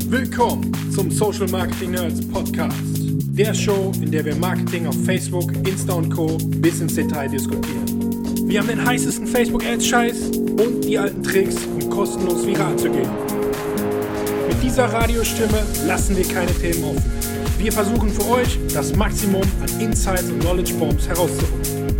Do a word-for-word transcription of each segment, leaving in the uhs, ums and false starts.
Willkommen zum Social Marketing Nerds Podcast. Der Show, in der wir Marketing auf Facebook, Insta und Co. bis ins Detail diskutieren. Wir haben den heißesten Facebook-Ads-Scheiß und die alten Tricks, um kostenlos viral zu gehen. Mit dieser Radiostimme lassen wir keine Themen offen. Wir versuchen für euch, das Maximum an Insights und Knowledge Bombs herauszuholen.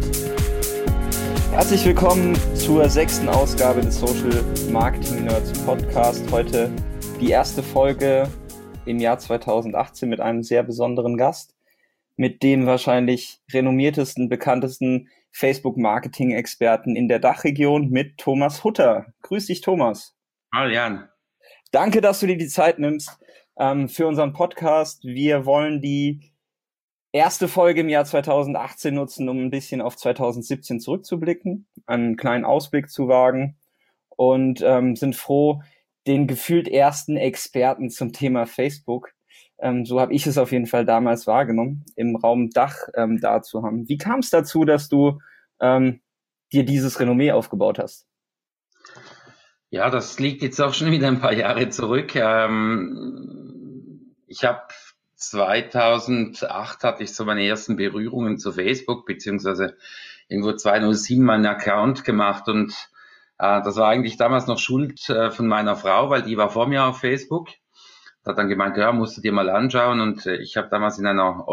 Herzlich willkommen zur sechsten Ausgabe des Social Marketing Nerds Podcast. Heute die erste Folge im Jahr zweitausendachtzehn mit einem sehr besonderen Gast, mit dem wahrscheinlich renommiertesten, bekanntesten Facebook-Marketing-Experten in der Dachregion, mit Thomas Hutter. Grüß dich, Thomas. Hallo, Jan. Danke, dass du dir die Zeit nimmst ähm, für unseren Podcast. Wir wollen die erste Folge im Jahr zweitausendachtzehn nutzen, um ein bisschen auf zweitausendsiebzehn zurückzublicken, einen kleinen Ausblick zu wagen und ähm, sind froh, den gefühlt ersten Experten zum Thema Facebook, ähm, so habe ich es auf jeden Fall damals wahrgenommen, im Raum Dach ähm, da zu haben. Wie kam es dazu, dass du ähm, dir dieses Renommee aufgebaut hast? Ja, das liegt jetzt auch schon wieder ein paar Jahre zurück. Ähm, ich habe zweitausendacht hatte ich so meine ersten Berührungen zu Facebook, beziehungsweise irgendwo zweitausendsieben meinen Account gemacht und äh, das war eigentlich damals noch Schuld äh, von meiner Frau, weil die war vor mir auf Facebook. Hat dann gemeint, ja, musst du dir mal anschauen und äh, ich habe damals in einer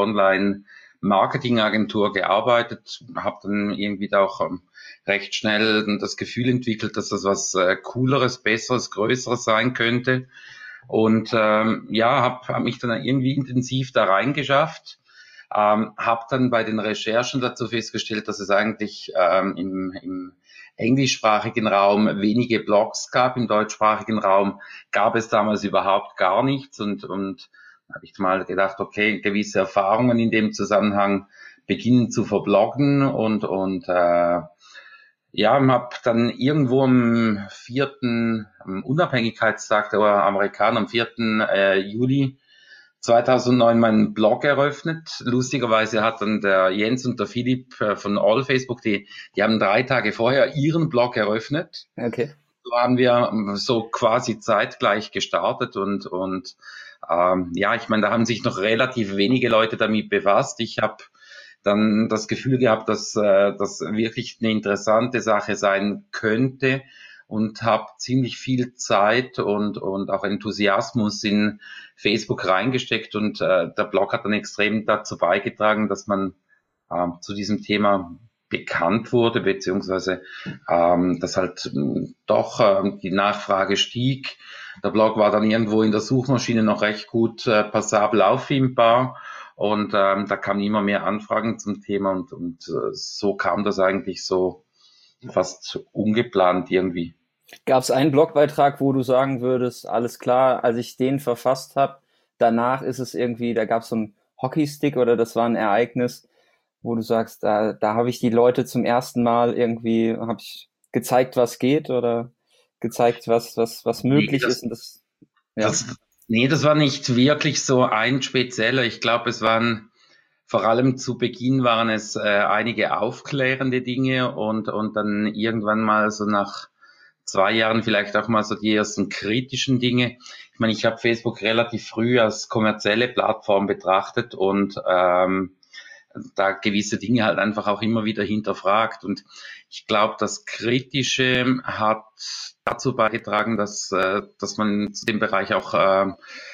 Online-Marketing-Agentur gearbeitet, habe dann irgendwie da auch ähm, recht schnell das Gefühl entwickelt, dass das was äh, Cooleres, Besseres, Größeres sein könnte. Und ähm, ja, habe hab mich dann irgendwie intensiv da reingeschafft, ähm, habe dann bei den Recherchen dazu festgestellt, dass es eigentlich ähm, im, im englischsprachigen Raum wenige Blogs gab, im deutschsprachigen Raum gab es damals überhaupt gar nichts und und habe ich mal gedacht, okay, gewisse Erfahrungen in dem Zusammenhang beginnen zu verbloggen und und äh, ja, habe dann irgendwo am vierten am Unabhängigkeitstag der Amerikaner, am vierten Äh, Juli zweitausendneun meinen Blog eröffnet. Lustigerweise hat dann der Jens und der Philipp äh, von All Facebook, die, die haben drei Tage vorher ihren Blog eröffnet. Okay. So haben wir so quasi zeitgleich gestartet und und ähm, ja, ich meine, da haben sich noch relativ wenige Leute damit befasst. Ich habe dann das Gefühl gehabt, dass äh, das wirklich eine interessante Sache sein könnte und habe ziemlich viel Zeit und und auch Enthusiasmus in Facebook reingesteckt und äh, der Blog hat dann extrem dazu beigetragen, dass man äh, zu diesem Thema bekannt wurde, beziehungsweise ähm, dass halt äh, doch äh, die Nachfrage stieg. Der Blog war dann irgendwo in der Suchmaschine noch recht gut äh, passabel auffindbar und ähm, da kamen immer mehr Anfragen zum Thema und, und äh, so kam das eigentlich so fast ungeplant irgendwie. Gab es einen Blogbeitrag, wo du sagen würdest, alles klar, als ich den verfasst habe, danach ist es irgendwie, da gab es so einen Hockeystick oder das war ein Ereignis, wo du sagst, da, da habe ich die Leute zum ersten Mal irgendwie, habe ich gezeigt, was geht oder gezeigt, was was was möglich nee, das, ist. Und das, ja. das, nee, das war nicht wirklich so ein spezieller. Ich glaube, es waren vor allem zu Beginn waren es äh, einige aufklärende Dinge und und dann irgendwann mal so nach zwei Jahren vielleicht auch mal so die ersten kritischen Dinge. Ich meine, ich habe Facebook relativ früh als kommerzielle Plattform betrachtet und ähm, da gewisse Dinge halt einfach auch immer wieder hinterfragt. Und ich glaube, das Kritische hat dazu beigetragen, dass äh, dass man zu dem Bereich auch äh,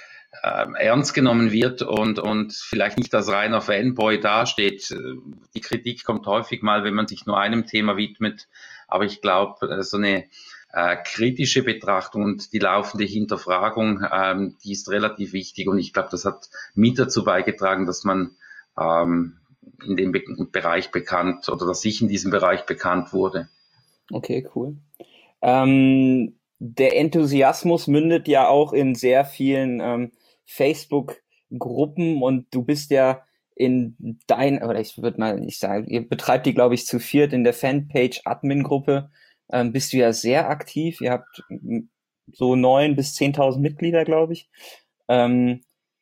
äh, ernst genommen wird und und vielleicht nicht als reiner Fanboy dasteht. Die Kritik kommt häufig mal, wenn man sich nur einem Thema widmet. Aber ich glaube, so eine äh, kritische Betrachtung und die laufende Hinterfragung, ähm, die ist relativ wichtig. Und ich glaube, das hat mit dazu beigetragen, dass man ähm, in dem Be- Bereich bekannt oder dass ich in diesem Bereich bekannt wurde. Okay, cool. Ähm, der Enthusiasmus mündet ja auch in sehr vielen ähm, Facebook-Gruppen und du bist ja in dein, oder ich würde mal nicht sagen, ihr betreibt die, glaube ich, zu viert in der Fanpage-Admin-Gruppe, ähm, bist du ja sehr aktiv. Ihr habt so neun bis zehntausend Mitglieder, glaube ich. Ähm,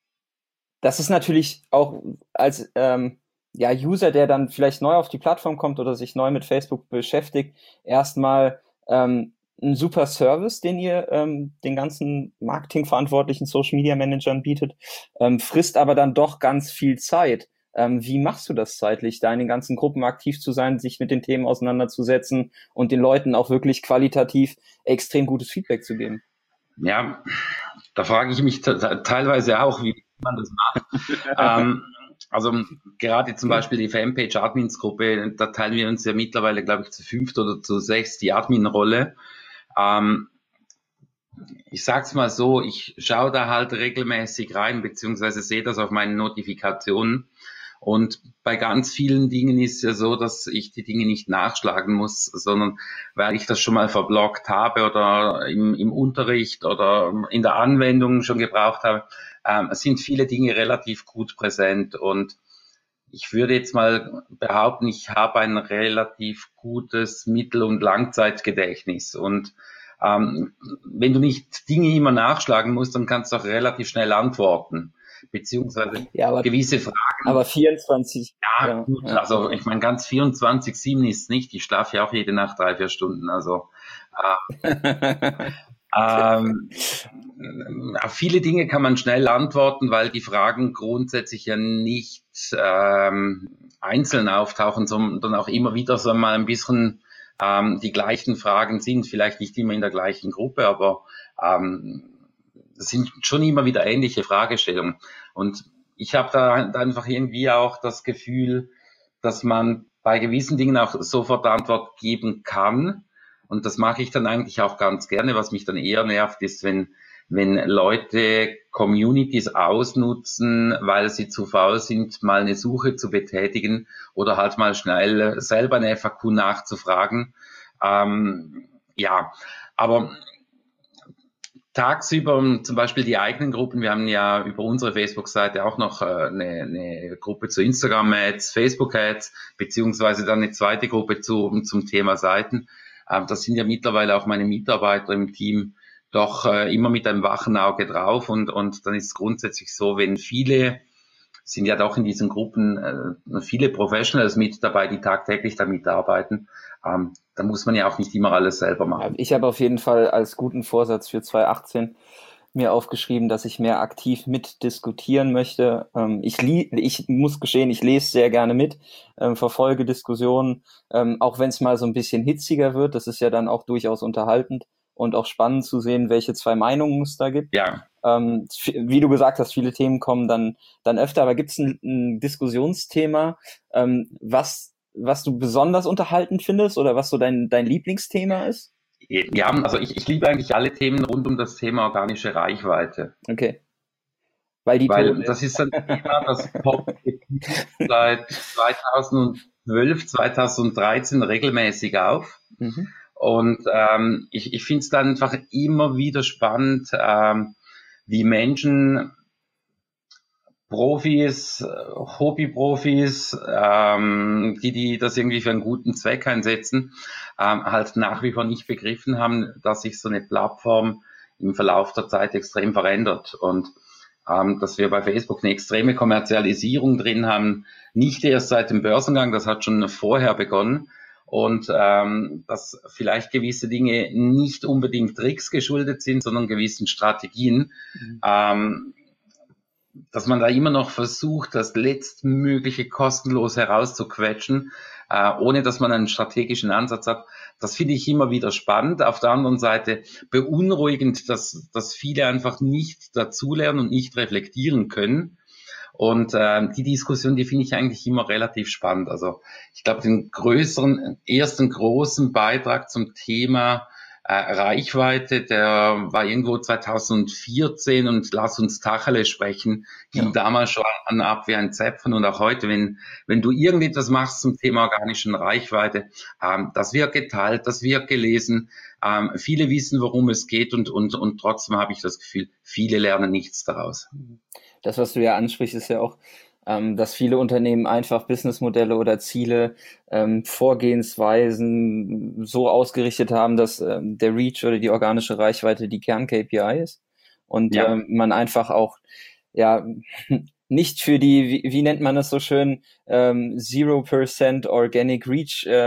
das ist natürlich auch als ähm, ja, User, der dann vielleicht neu auf die Plattform kommt oder sich neu mit Facebook beschäftigt, erstmal ähm, ein super Service, den ihr ähm, den ganzen Marketingverantwortlichen, Social Media Managern bietet, ähm, frisst aber dann doch ganz viel Zeit. Ähm, wie machst du das zeitlich, da in den ganzen Gruppen aktiv zu sein, sich mit den Themen auseinanderzusetzen und den Leuten auch wirklich qualitativ extrem gutes Feedback zu geben? Ja, da frage ich mich te- teilweise auch, wie man das macht. ähm, also gerade zum Beispiel die Fanpage-Admins-Gruppe, da teilen wir uns ja mittlerweile, glaube ich, zu fünft oder zu sechs die Admin-Rolle. Ähm, ich sag's mal so, ich schaue da halt regelmäßig rein, beziehungsweise sehe das auf meinen Notifikationen. Und bei ganz vielen Dingen ist es ja so, dass ich die Dinge nicht nachschlagen muss, sondern weil ich das schon mal verblockt habe oder im, im Unterricht oder in der Anwendung schon gebraucht habe, ähm, sind viele Dinge relativ gut präsent. Und ich würde jetzt mal behaupten, ich habe ein relativ gutes Mittel- und Langzeitgedächtnis. Und ähm, wenn du nicht Dinge immer nachschlagen musst, dann kannst du auch relativ schnell antworten, beziehungsweise Ja, aber, gewisse Fragen. aber vierundzwanzig. Ja, Ja, gut, ja. also ich meine, ganz vierundzwanzig sieben ist nicht. Ich schlafe ja auch jede Nacht drei, vier Stunden. Also äh, ähm, auf viele Dinge kann man schnell antworten, weil die Fragen grundsätzlich ja nicht ähm, einzeln auftauchen, sondern auch immer wieder so mal ein bisschen ähm, die gleichen Fragen sind, vielleicht nicht immer in der gleichen Gruppe, aber ähm, das sind schon immer wieder ähnliche Fragestellungen. Und ich habe da einfach irgendwie auch das Gefühl, dass man bei gewissen Dingen auch sofort Antwort geben kann. Und das mache ich dann eigentlich auch ganz gerne. Was mich dann eher nervt, ist, wenn wenn Leute Communities ausnutzen, weil sie zu faul sind, mal eine Suche zu betätigen oder halt mal schnell selber eine F A Q nachzufragen. Ähm, ja, aber tagsüber zum Beispiel die eigenen Gruppen, wir haben ja über unsere Facebook-Seite auch noch eine, eine Gruppe zu Instagram-Ads, Facebook-Ads, beziehungsweise dann eine zweite Gruppe zu, zum Thema Seiten. Das sind ja mittlerweile auch meine Mitarbeiter im Team doch immer mit einem wachen Auge drauf und, und dann ist es grundsätzlich so, wenn viele, sind ja doch in diesen Gruppen viele Professionals mit dabei, die tagtäglich damit arbeiten, ähm, da muss man ja auch nicht immer alles selber machen. Ich habe auf jeden Fall als guten Vorsatz für zwanzig achtzehn mir aufgeschrieben, dass ich mehr aktiv mitdiskutieren möchte. Ähm, ich, li- ich muss gestehen, ich lese sehr gerne mit, ähm, verfolge Diskussionen, ähm, auch wenn es mal so ein bisschen hitziger wird. Das ist ja dann auch durchaus unterhaltend und auch spannend zu sehen, welche zwei Meinungen es da gibt. Ja. Ähm, wie du gesagt hast, viele Themen kommen dann, dann öfter, aber gibt es ein, ein Diskussionsthema, ähm, was was du besonders unterhaltend findest oder was so dein, dein Lieblingsthema ist? Ja, also ich, ich liebe eigentlich alle Themen rund um das Thema organische Reichweite. Okay. Weil die Weil das ist ein Thema, das poppt seit zweitausendzwölf, zweitausenddreizehn regelmäßig auf. Mhm. Und ähm, ich, ich finde es dann einfach immer wieder spannend, ähm, wie Menschen, Profis, Hobbyprofis, ähm, die, die das irgendwie für einen guten Zweck einsetzen, ähm, halt nach wie vor nicht begriffen haben, dass sich so eine Plattform im Verlauf der Zeit extrem verändert und ähm, dass wir bei Facebook eine extreme Kommerzialisierung drin haben, nicht erst seit dem Börsengang, das hat schon vorher begonnen und ähm, dass vielleicht gewisse Dinge nicht unbedingt Tricks geschuldet sind, sondern gewissen Strategien, mhm. ähm, dass man da immer noch versucht, das letztmögliche kostenlos herauszuquetschen, äh, ohne dass man einen strategischen Ansatz hat. Das finde ich immer wieder spannend. Auf der anderen Seite beunruhigend, dass, dass viele einfach nicht dazulernen und nicht reflektieren können. Und äh, die Diskussion, die finde ich eigentlich immer relativ spannend. Also ich glaube, den größeren, ersten großen Beitrag zum Thema Äh, Reichweite, der war irgendwo zweitausendvierzehn und lass uns Tacheles sprechen, ging ja damals schon an ab wie ein Zäpfen und auch heute, wenn wenn du irgendetwas machst zum Thema organischen Reichweite, ähm, das wird geteilt, das wird gelesen, ähm, viele wissen, worum es geht und und und trotzdem habe ich das Gefühl, viele lernen nichts daraus. Das, was du ja ansprichst, ist ja auch, ähm, dass viele Unternehmen einfach Businessmodelle oder Ziele, ähm, Vorgehensweisen so ausgerichtet haben, dass ähm, der Reach oder die organische Reichweite die Kern-K P I ist und ja. ähm, man einfach auch ja nicht für die, wie, wie nennt man das so schön, ähm, zero percent Organic Reach ähm,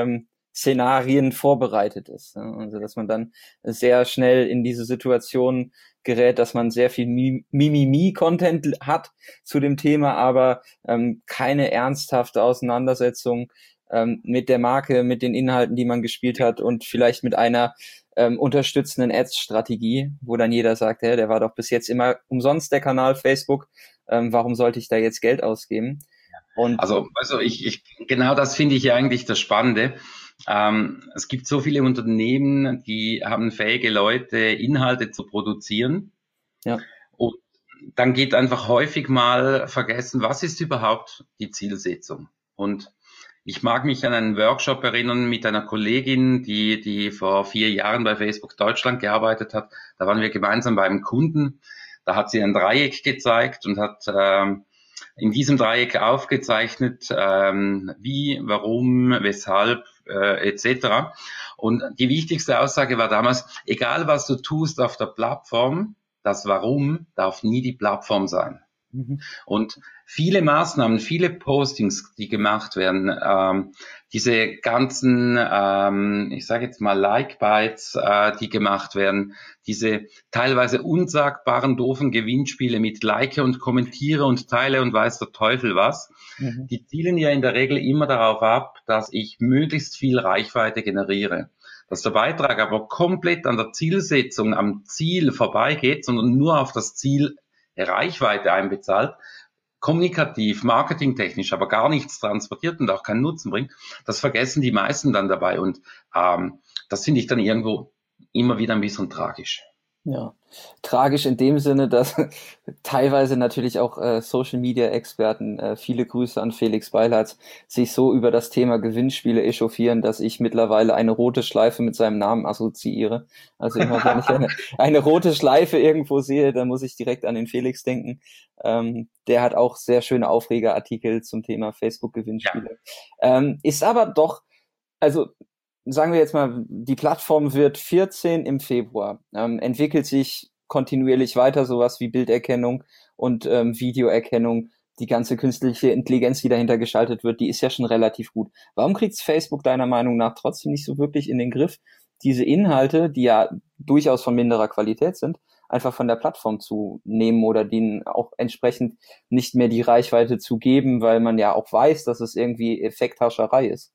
Szenarien vorbereitet ist. Also dass man dann sehr schnell in diese Situation gerät, dass man sehr viel Mimimi-Content hat zu dem Thema, aber ähm, keine ernsthafte Auseinandersetzung ähm, mit der Marke, mit den Inhalten, die man gespielt hat und vielleicht mit einer ähm, unterstützenden Ads-Strategie, wo dann jeder sagt, hey, der war doch bis jetzt immer umsonst der Kanal Facebook, ähm, warum sollte ich da jetzt Geld ausgeben? Und also, also ich, ich genau das finde ich ja eigentlich das Spannende. Ähm, es gibt so viele Unternehmen, die haben fähige Leute, Inhalte zu produzieren. Ja. Und dann geht einfach häufig mal vergessen, was ist überhaupt die Zielsetzung? Und ich mag mich an einen Workshop erinnern mit einer Kollegin, die, die vor vier Jahren bei Facebook Deutschland gearbeitet hat. Da waren wir gemeinsam bei einem Kunden. Da hat sie ein Dreieck gezeigt und hat ähm, in diesem Dreieck aufgezeichnet, ähm, wie, warum, weshalb, äh, et cetera. Und die wichtigste Aussage war damals, egal was du tust auf der Plattform, das Warum darf nie die Plattform sein. Mhm. Und viele Maßnahmen, viele Postings, die gemacht werden, ähm, diese ganzen, ähm, ich sage jetzt mal Like-Bites, äh, die gemacht werden, diese teilweise unsagbaren, doofen Gewinnspiele mit Like und Kommentiere und Teile und weiß der Teufel was, mhm. die zielen ja in der Regel immer darauf ab, dass ich möglichst viel Reichweite generiere. Dass der Beitrag aber komplett an der Zielsetzung, am Ziel vorbeigeht, sondern nur auf das Ziel Reichweite einbezahlt, kommunikativ, marketingtechnisch, aber gar nichts transportiert und auch keinen Nutzen bringt, das vergessen die meisten dann dabei und ähm, das finde ich dann irgendwo immer wieder ein bisschen tragisch. Ja, tragisch in dem Sinne, dass teilweise natürlich auch äh, Social-Media-Experten, äh, viele Grüße an Felix Beilharz, sich so über das Thema Gewinnspiele echauffieren, dass ich mittlerweile eine rote Schleife mit seinem Namen assoziiere. Also immer wenn ich eine, eine rote Schleife irgendwo sehe, dann muss ich direkt an den Felix denken. Ähm, der hat auch sehr schöne Aufregerartikel zum Thema Facebook-Gewinnspiele. Ja. Ähm, ist aber doch, also sagen wir jetzt mal, die Plattform wird vierzehn im Februar, ähm, entwickelt sich kontinuierlich weiter, sowas wie Bilderkennung und ähm, Videoerkennung, die ganze künstliche Intelligenz, die dahinter geschaltet wird, die ist ja schon relativ gut. Warum kriegt Facebook deiner Meinung nach trotzdem nicht so wirklich in den Griff, diese Inhalte, die ja durchaus von minderer Qualität sind, einfach von der Plattform zu nehmen oder denen auch entsprechend nicht mehr die Reichweite zu geben, weil man ja auch weiß, dass es irgendwie Effekthascherei ist?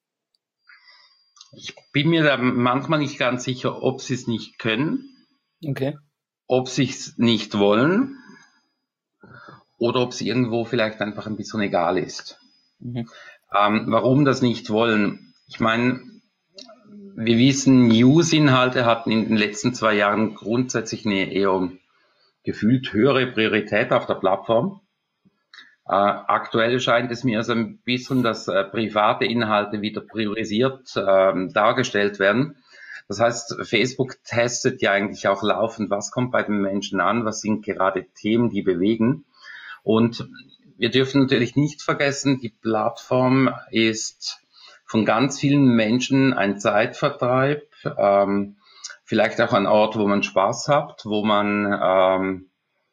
Ich bin mir da manchmal nicht ganz sicher, ob sie es nicht können, okay. ob sie es nicht wollen oder ob es irgendwo vielleicht einfach ein bisschen egal ist. Mhm. Ähm, warum das nicht wollen? Ich meine, wir wissen, News-Inhalte hatten in den letzten zwei Jahren grundsätzlich eine eher gefühlt höhere Priorität auf der Plattform. Äh, aktuell scheint es mir so ein bisschen, dass äh, private Inhalte wieder priorisiert äh, dargestellt werden. Das heißt, Facebook testet ja eigentlich auch laufend, was kommt bei den Menschen an, was sind gerade Themen, die bewegen. Und wir dürfen natürlich nicht vergessen, die Plattform ist von ganz vielen Menschen ein Zeitvertreib, ähm, vielleicht auch ein Ort, wo man Spaß hat, wo man ähm,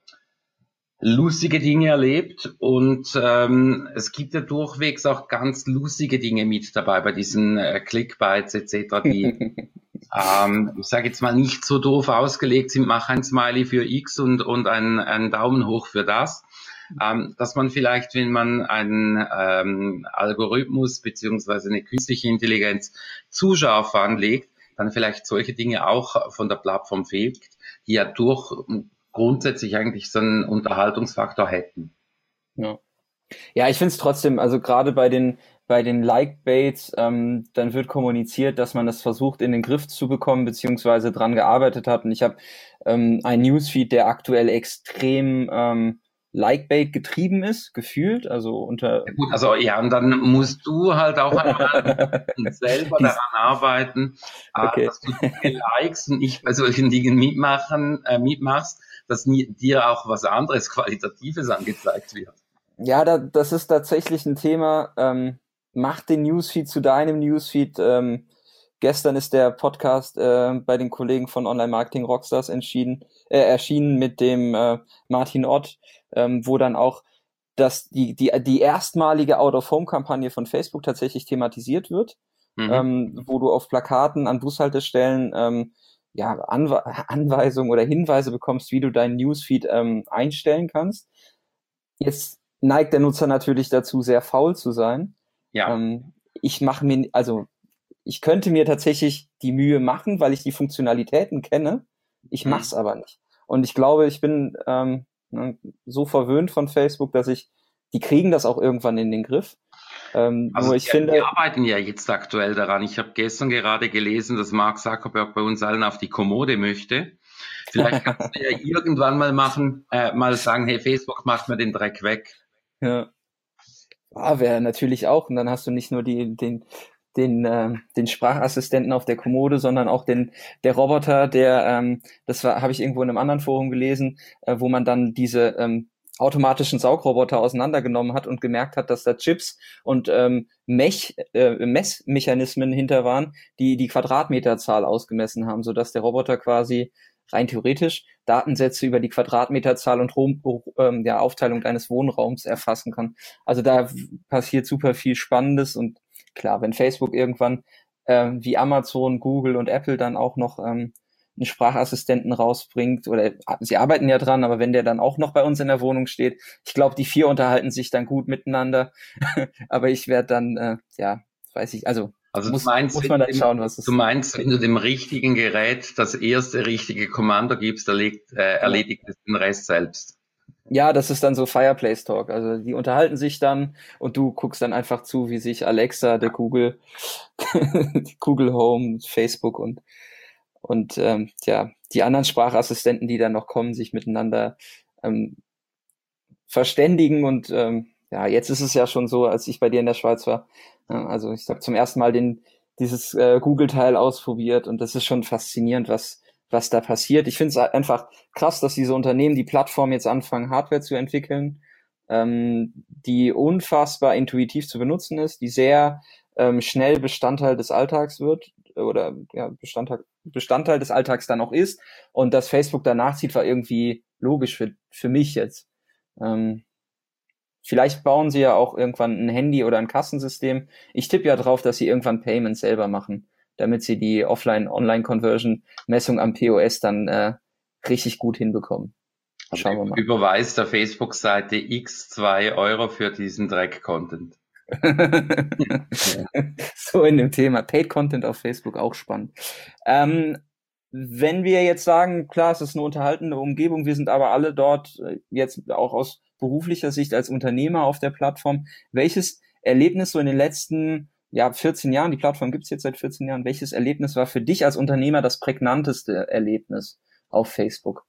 lustige Dinge erlebt und ähm, es gibt ja durchwegs auch ganz lustige Dinge mit dabei bei diesen äh, Clickbites et cetera, die ähm, ich sage jetzt mal nicht so doof ausgelegt sind, mach ein Smiley für X und und einen, einen Daumen hoch für das, ähm, dass man vielleicht, wenn man einen ähm, Algorithmus beziehungsweise eine künstliche Intelligenz zu scharf anlegt, dann vielleicht solche Dinge auch von der Plattform fegt, die ja durch grundsätzlich eigentlich so einen Unterhaltungsfaktor hätten. Ja, ja, ich finde es trotzdem, also gerade bei den bei den Like-Baits, ähm, dann wird kommuniziert, dass man das versucht in den Griff zu bekommen, beziehungsweise dran gearbeitet hat. Und ich habe ähm, ein Newsfeed, der aktuell extrem ähm, Like-Bait getrieben ist, gefühlt, also unter... Ja, gut, also ja, und dann musst du halt auch einmal selber daran arbeiten, okay. dass du Dinge likest und nicht bei solchen Dingen mitmachen, äh, mitmachst, dass nie, dir auch was anderes Qualitatives angezeigt wird. Ja, da, das ist tatsächlich ein Thema. Ähm, mach den Newsfeed zu deinem Newsfeed. Ähm, gestern ist der Podcast äh, bei den Kollegen von Online Marketing Rockstars entschieden, äh, erschienen mit dem äh, Martin Ott, ähm, wo dann auch das, die, die, die erstmalige Out-of-Home-Kampagne von Facebook tatsächlich thematisiert wird. mhm. ähm, wo du auf Plakaten an Bushaltestellen ähm, ja, Anwe- Anweisungen oder Hinweise bekommst, wie du deinen Newsfeed ähm, einstellen kannst. Jetzt neigt der Nutzer natürlich dazu, sehr faul zu sein. Ja. Ähm, ich mache mir, also ich könnte mir tatsächlich die Mühe machen, weil ich die Funktionalitäten kenne. Ich Mhm. mach's aber nicht. Und ich glaube, ich bin ähm, so verwöhnt von Facebook, dass ich, die kriegen das auch irgendwann in den Griff. Ähm, Also nur ich die, finde, die arbeiten ja jetzt aktuell daran. Ich habe gestern gerade gelesen, dass Mark Zuckerberg bei uns allen auf die Kommode möchte. Vielleicht kannst du ja irgendwann mal machen, äh, mal sagen, hey, Facebook, macht mir den Dreck weg. Ja, ah, wäre natürlich auch. Und dann hast du nicht nur die, den, den, äh, den Sprachassistenten auf der Kommode, sondern auch den, der Roboter, der, ähm, das war, habe ich irgendwo in einem anderen Forum gelesen, äh, wo man dann diese ähm, automatischen Saugroboter auseinandergenommen hat und gemerkt hat, dass da Chips und ähm, Mech, äh, Messmechanismen hinter waren, die die Quadratmeterzahl ausgemessen haben, sodass der Roboter quasi rein theoretisch Datensätze über die Quadratmeterzahl und Rom, ähm, ja, Aufteilung deines Wohnraums erfassen kann. Also da passiert super viel Spannendes und klar, wenn Facebook irgendwann ähm, wie Amazon, Google und Apple dann auch noch ähm, einen Sprachassistenten rausbringt, oder sie arbeiten ja dran, aber wenn der dann auch noch bei uns in der Wohnung steht, ich glaube, die vier unterhalten sich dann gut miteinander, aber ich werde dann, äh, ja, weiß ich, also Also muss, du meinst, muss man dann dem, schauen, was es du meinst, wenn du dem richtigen Gerät das erste richtige Kommando gibst, erlegt, äh, erledigt es den Rest selbst. Ja, das ist dann so Fireplace Talk. Also die unterhalten sich dann und du guckst dann einfach zu, wie sich Alexa, der Google, die Google Home, Facebook und und ähm, ja, die anderen Sprachassistenten, die dann noch kommen, sich miteinander ähm, verständigen. Und ähm, ja, jetzt ist es ja schon so, als ich bei dir in der Schweiz war, äh, also ich habe zum ersten Mal den dieses äh, Google-Teil ausprobiert und das ist schon faszinierend, was was da passiert. Ich finde es einfach krass, dass diese Unternehmen die Plattform jetzt anfangen, Hardware zu entwickeln, ähm, die unfassbar intuitiv zu benutzen ist, die sehr ähm, schnell Bestandteil des Alltags wird oder ja, Bestandteil, Bestandteil des Alltags dann auch ist. Und dass Facebook danach zieht, war irgendwie logisch für, für mich jetzt. Ähm, vielleicht bauen sie ja auch irgendwann ein Handy oder ein Kassensystem. Ich tippe ja drauf, dass sie irgendwann Payments selber machen, damit sie die Offline-Online-Conversion-Messung am P O S dann äh, richtig gut hinbekommen. Schauen wir mal. Überweist der Facebook-Seite x zwei Euro für diesen Dreck-Content. So in dem Thema. Paid Content auf Facebook, auch spannend. Ähm, wenn wir jetzt sagen, klar, es ist eine unterhaltende Umgebung, wir sind aber alle dort jetzt auch aus beruflicher Sicht als Unternehmer auf der Plattform. Welches Erlebnis so in den letzten ja, vierzehn Jahren, die Plattform gibt's jetzt seit vierzehn Jahren, welches Erlebnis war für dich als Unternehmer das prägnanteste Erlebnis auf Facebook?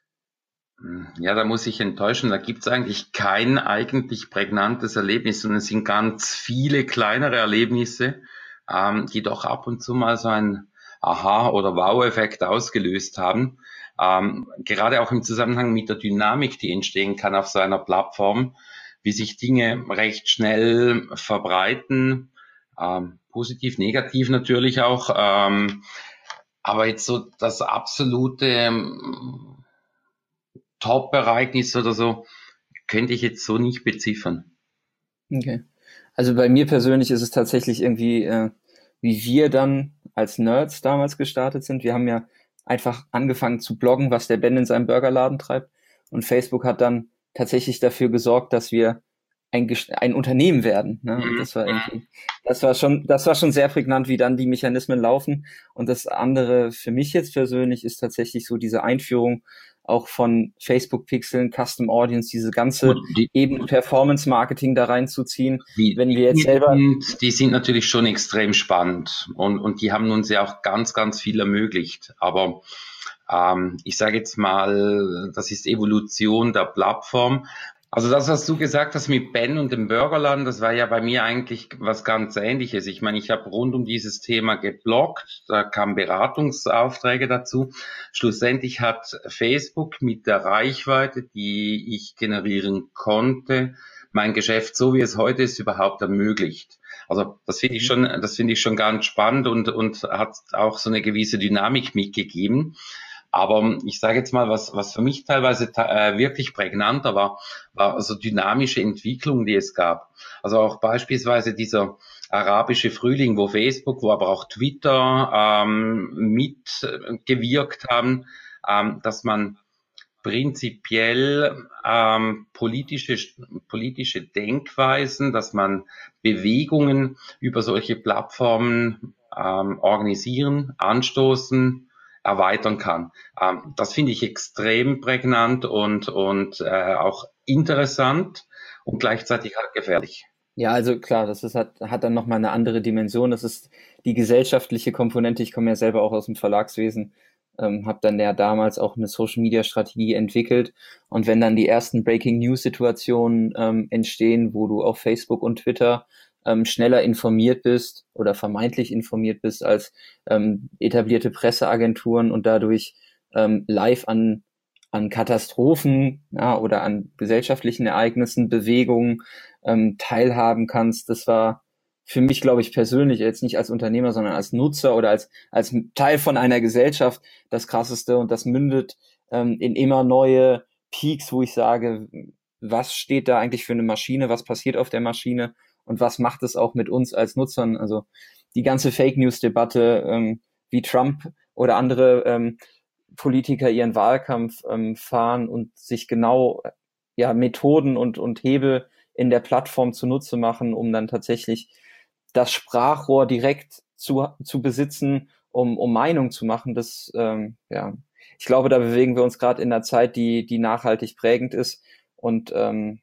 Ja, da muss ich enttäuschen. Da gibt's eigentlich kein eigentlich prägnantes Erlebnis, sondern es sind ganz viele kleinere Erlebnisse, ähm, die doch ab und zu mal so ein Aha- oder Wow-Effekt ausgelöst haben. Ähm, gerade auch im Zusammenhang mit der Dynamik, die entstehen kann auf so einer Plattform, wie sich Dinge recht schnell verbreiten, ähm, positiv, negativ natürlich auch. Ähm, aber jetzt so das absolute ähm, Top-Ereignis oder so, könnte ich jetzt so nicht beziffern. Okay. Also bei mir persönlich ist es tatsächlich irgendwie, äh, wie wir dann als Nerds damals gestartet sind. Wir haben ja einfach angefangen zu bloggen, was der Ben in seinem Burgerladen treibt. Und Facebook hat dann tatsächlich dafür gesorgt, dass wir ein, ein Unternehmen werden. Ne? Und das war irgendwie, das war schon, das war schon sehr prägnant, wie dann die Mechanismen laufen. Und das andere für mich jetzt persönlich ist tatsächlich so diese Einführung auch von Facebook-Pixeln, Custom Audience, diese ganze die, eben Performance-Marketing da reinzuziehen. Die, wenn wir jetzt die selber sind, die sind natürlich schon extrem spannend und, und die haben uns ja auch ganz, ganz viel ermöglicht. Aber ähm, ich sage jetzt mal, das ist Evolution der Plattform. Also das, was du gesagt hast mit Ben und dem Burgerladen, das war ja bei mir eigentlich was ganz Ähnliches. Ich meine, ich habe rund um dieses Thema gebloggt, da kamen Beratungsaufträge dazu. Schlussendlich hat Facebook mit der Reichweite, die ich generieren konnte, mein Geschäft, so wie es heute ist, überhaupt ermöglicht. Also das finde ich schon, das finde ich schon ganz spannend und, und hat auch so eine gewisse Dynamik mitgegeben. Aber ich sage jetzt mal, was, was für mich teilweise äh, wirklich prägnanter war, war also dynamische Entwicklung, die es gab. Also auch beispielsweise dieser arabische Frühling, wo Facebook, wo aber auch Twitter ähm, mitgewirkt haben, ähm, dass man prinzipiell ähm, politische politische Denkweisen, dass man Bewegungen über solche Plattformen ähm, organisieren, anstoßen, erweitern kann. Ähm, das finde ich extrem prägnant und und äh, auch interessant und gleichzeitig halt gefährlich. Ja, also klar, das ist, hat, hat dann nochmal eine andere Dimension. Das ist die gesellschaftliche Komponente. Ich komme ja selber auch aus dem Verlagswesen, ähm, habe dann ja damals auch eine Social-Media-Strategie entwickelt. Und wenn dann die ersten Breaking-News-Situationen ähm, entstehen, wo du auf Facebook und Twitter ähm, schneller informiert bist oder vermeintlich informiert bist als ähm, etablierte Presseagenturen und dadurch ähm, live an an Katastrophen, ja, oder an gesellschaftlichen Ereignissen, Bewegungen ähm, teilhaben kannst. Das war für mich, glaube ich, persönlich, jetzt nicht als Unternehmer, sondern als Nutzer oder als als Teil von einer Gesellschaft das Krasseste, und das mündet ähm, in immer neue Peaks, wo ich sage, was steht da eigentlich für eine Maschine, was passiert auf der Maschine und was macht es auch mit uns als Nutzern? Also die ganze Fake-News-Debatte, ähm, wie Trump oder andere ähm, Politiker ihren Wahlkampf ähm, fahren und sich genau ja Methoden und und Hebel in der Plattform zunutze machen, um dann tatsächlich das Sprachrohr direkt zu zu besitzen, um um Meinung zu machen. Das ähm, ja, ich glaube, da bewegen wir uns gerade in einer Zeit, die die nachhaltig prägend ist, und ähm,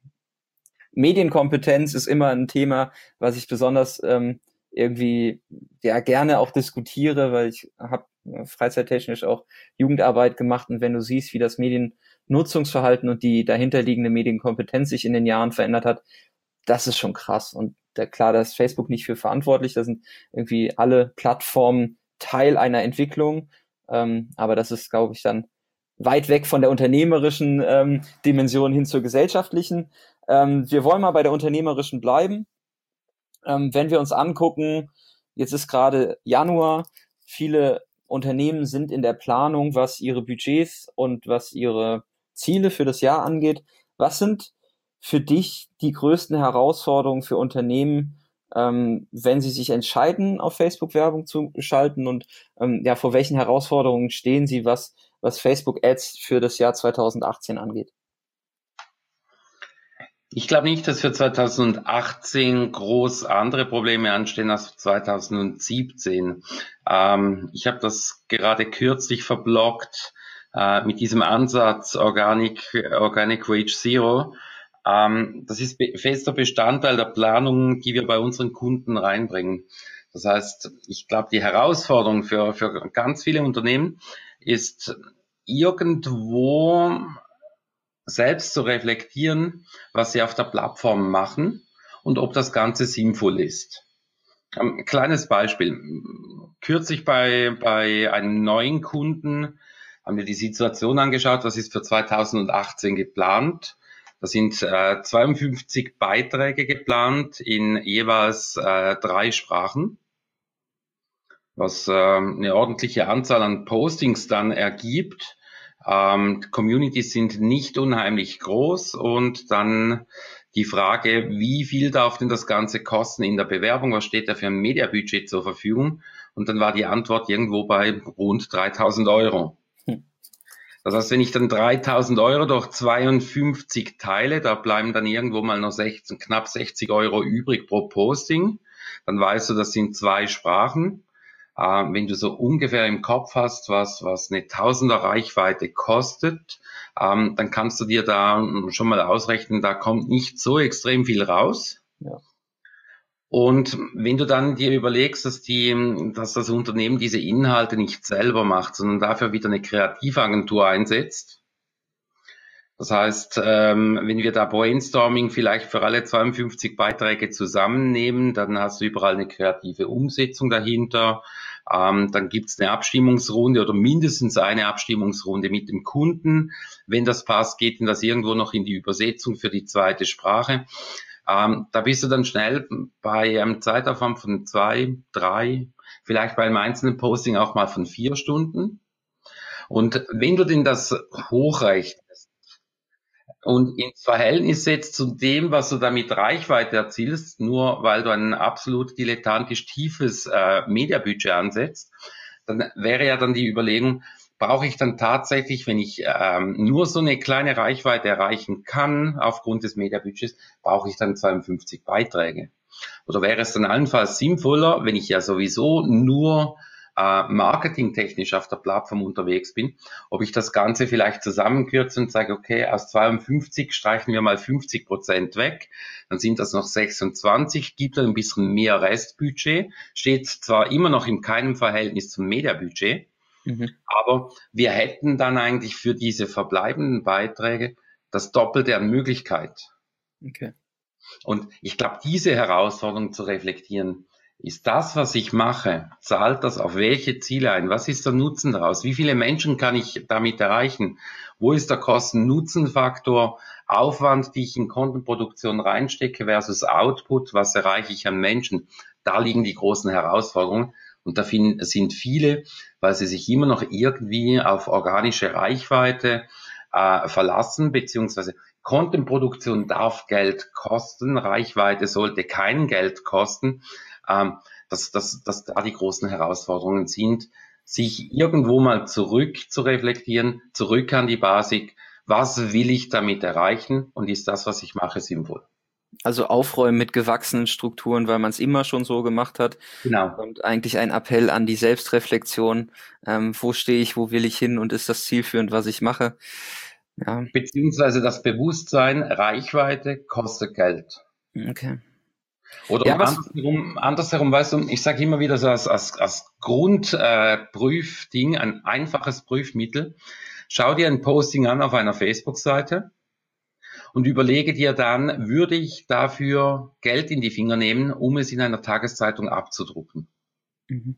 Medienkompetenz ist immer ein Thema, was ich besonders ähm, irgendwie ja gerne auch diskutiere, weil ich habe freizeittechnisch auch Jugendarbeit gemacht, und wenn du siehst, wie das Mediennutzungsverhalten und die dahinterliegende Medienkompetenz sich in den Jahren verändert hat, das ist schon krass. Und da, klar, da ist Facebook nicht für verantwortlich, da sind irgendwie alle Plattformen Teil einer Entwicklung, ähm, aber das ist, glaube ich, dann weit weg von der unternehmerischen ähm, Dimension hin zur gesellschaftlichen. Ähm, wir wollen mal bei der unternehmerischen bleiben. Ähm, wenn wir uns angucken, jetzt ist gerade Januar, viele Unternehmen sind in der Planung, was ihre Budgets und was ihre Ziele für das Jahr angeht. Was sind für dich die größten Herausforderungen für Unternehmen, ähm, wenn sie sich entscheiden, auf Facebook Werbung zu schalten, und ähm, ja, vor welchen Herausforderungen stehen sie, was, was Facebook Ads für das Jahr zwanzig achtzehn angeht? Ich glaube nicht, dass für zwanzig achtzehn groß andere Probleme anstehen als zwanzig siebzehn. Ähm, ich habe das gerade kürzlich verbloggt äh, mit diesem Ansatz Organic, Organic Reach Zero. Ähm, das ist be- fester Bestandteil der Planung, die wir bei unseren Kunden reinbringen. Das heißt, ich glaube, die Herausforderung für, für ganz viele Unternehmen ist irgendwo selbst zu reflektieren, was sie auf der Plattform machen und ob das Ganze sinnvoll ist. Ein kleines Beispiel. Kürzlich bei, bei einem neuen Kunden haben wir die Situation angeschaut, was ist für zwanzig achtzehn geplant. Da sind äh, zweiundfünfzig Beiträge geplant in jeweils äh, drei Sprachen, was äh, eine ordentliche Anzahl an Postings dann ergibt. Ähm, Communities sind nicht unheimlich groß, und dann die Frage, wie viel darf denn das Ganze kosten in der Bewerbung? Was steht da für ein Mediabudget zur Verfügung? Und dann war die Antwort irgendwo bei rund dreitausend Euro. Das heißt, wenn ich dann dreitausend Euro durch zweiundfünfzig teile, da bleiben dann irgendwo mal noch sechzehn, knapp sechzig Euro übrig pro Posting. Dann weißt du, das sind zwei Sprachen. Uh, wenn du so ungefähr im Kopf hast, was was eine Tausender Reichweite kostet, um, dann kannst du dir da schon mal ausrechnen, da kommt nicht so extrem viel raus. Ja. Und wenn du dann dir überlegst, dass die, dass das Unternehmen diese Inhalte nicht selber macht, sondern dafür wieder eine Kreativagentur einsetzt. Das heißt, ähm, wenn wir da Brainstorming vielleicht für alle zweiundfünfzig Beiträge zusammennehmen, dann hast du überall eine kreative Umsetzung dahinter. Ähm, dann gibt's eine Abstimmungsrunde oder mindestens eine Abstimmungsrunde mit dem Kunden. Wenn das passt, geht denn das irgendwo noch in die Übersetzung für die zweite Sprache. Ähm, da bist du dann schnell bei einem Zeitaufwand von zwei, drei, vielleicht bei einem einzelnen Posting auch mal von vier Stunden. Und wenn du denn das hochrechnest, und ins Verhältnis setzt zu dem, was du damit Reichweite erzielst, nur weil du ein absolut dilettantisch tiefes äh, Mediabudget ansetzt, dann wäre ja dann die Überlegung, brauche ich dann tatsächlich, wenn ich ähm, nur so eine kleine Reichweite erreichen kann, aufgrund des Mediabudgets, brauche ich dann zweiundfünfzig Beiträge? Oder wäre es dann allenfalls sinnvoller, wenn ich ja sowieso nur äh, marketingtechnisch auf der Plattform unterwegs bin, ob ich das Ganze vielleicht zusammenkürze und sage, okay, aus zweiundfünfzig streichen wir mal fünfzig Prozent weg, dann sind das noch sechsundzwanzig, gibt dann ein bisschen mehr Restbudget, steht zwar immer noch in keinem Verhältnis zum Mediabudget, mhm. aber wir hätten dann eigentlich für diese verbleibenden Beiträge das Doppelte an Möglichkeit. Okay. Und ich glaube, diese Herausforderung zu reflektieren, ist das, was ich mache, zahlt das auf welche Ziele ein? Was ist der Nutzen daraus? Wie viele Menschen kann ich damit erreichen? Wo ist der Kosten-Nutzen-Faktor? Aufwand, die ich in Contentproduktion reinstecke versus Output, was erreiche ich an Menschen? Da liegen die großen Herausforderungen. Und da sind viele, weil sie sich immer noch irgendwie auf organische Reichweite äh, verlassen, beziehungsweise Contentproduktion darf Geld kosten, Reichweite sollte kein Geld kosten, ähm, dass, dass, dass da die großen Herausforderungen sind, sich irgendwo mal zurück zu reflektieren, zurück an die Basic, was will ich damit erreichen und ist das, was ich mache, sinnvoll? Also aufräumen mit gewachsenen Strukturen, weil man es immer schon so gemacht hat. Genau. Und eigentlich ein Appell an die Selbstreflexion, ähm, wo stehe ich, wo will ich hin und ist das zielführend, was ich mache? Ja. Beziehungsweise das Bewusstsein, Reichweite kostet Geld. Okay. Oder ja, andersherum, andersherum, weißt du, ich sage immer wieder so als, als, als Grundprüfding, äh, ein einfaches Prüfmittel. Schau dir ein Posting an auf einer Facebook-Seite und überlege dir dann, würde ich dafür Geld in die Finger nehmen, um es in einer Tageszeitung abzudrucken? Mhm.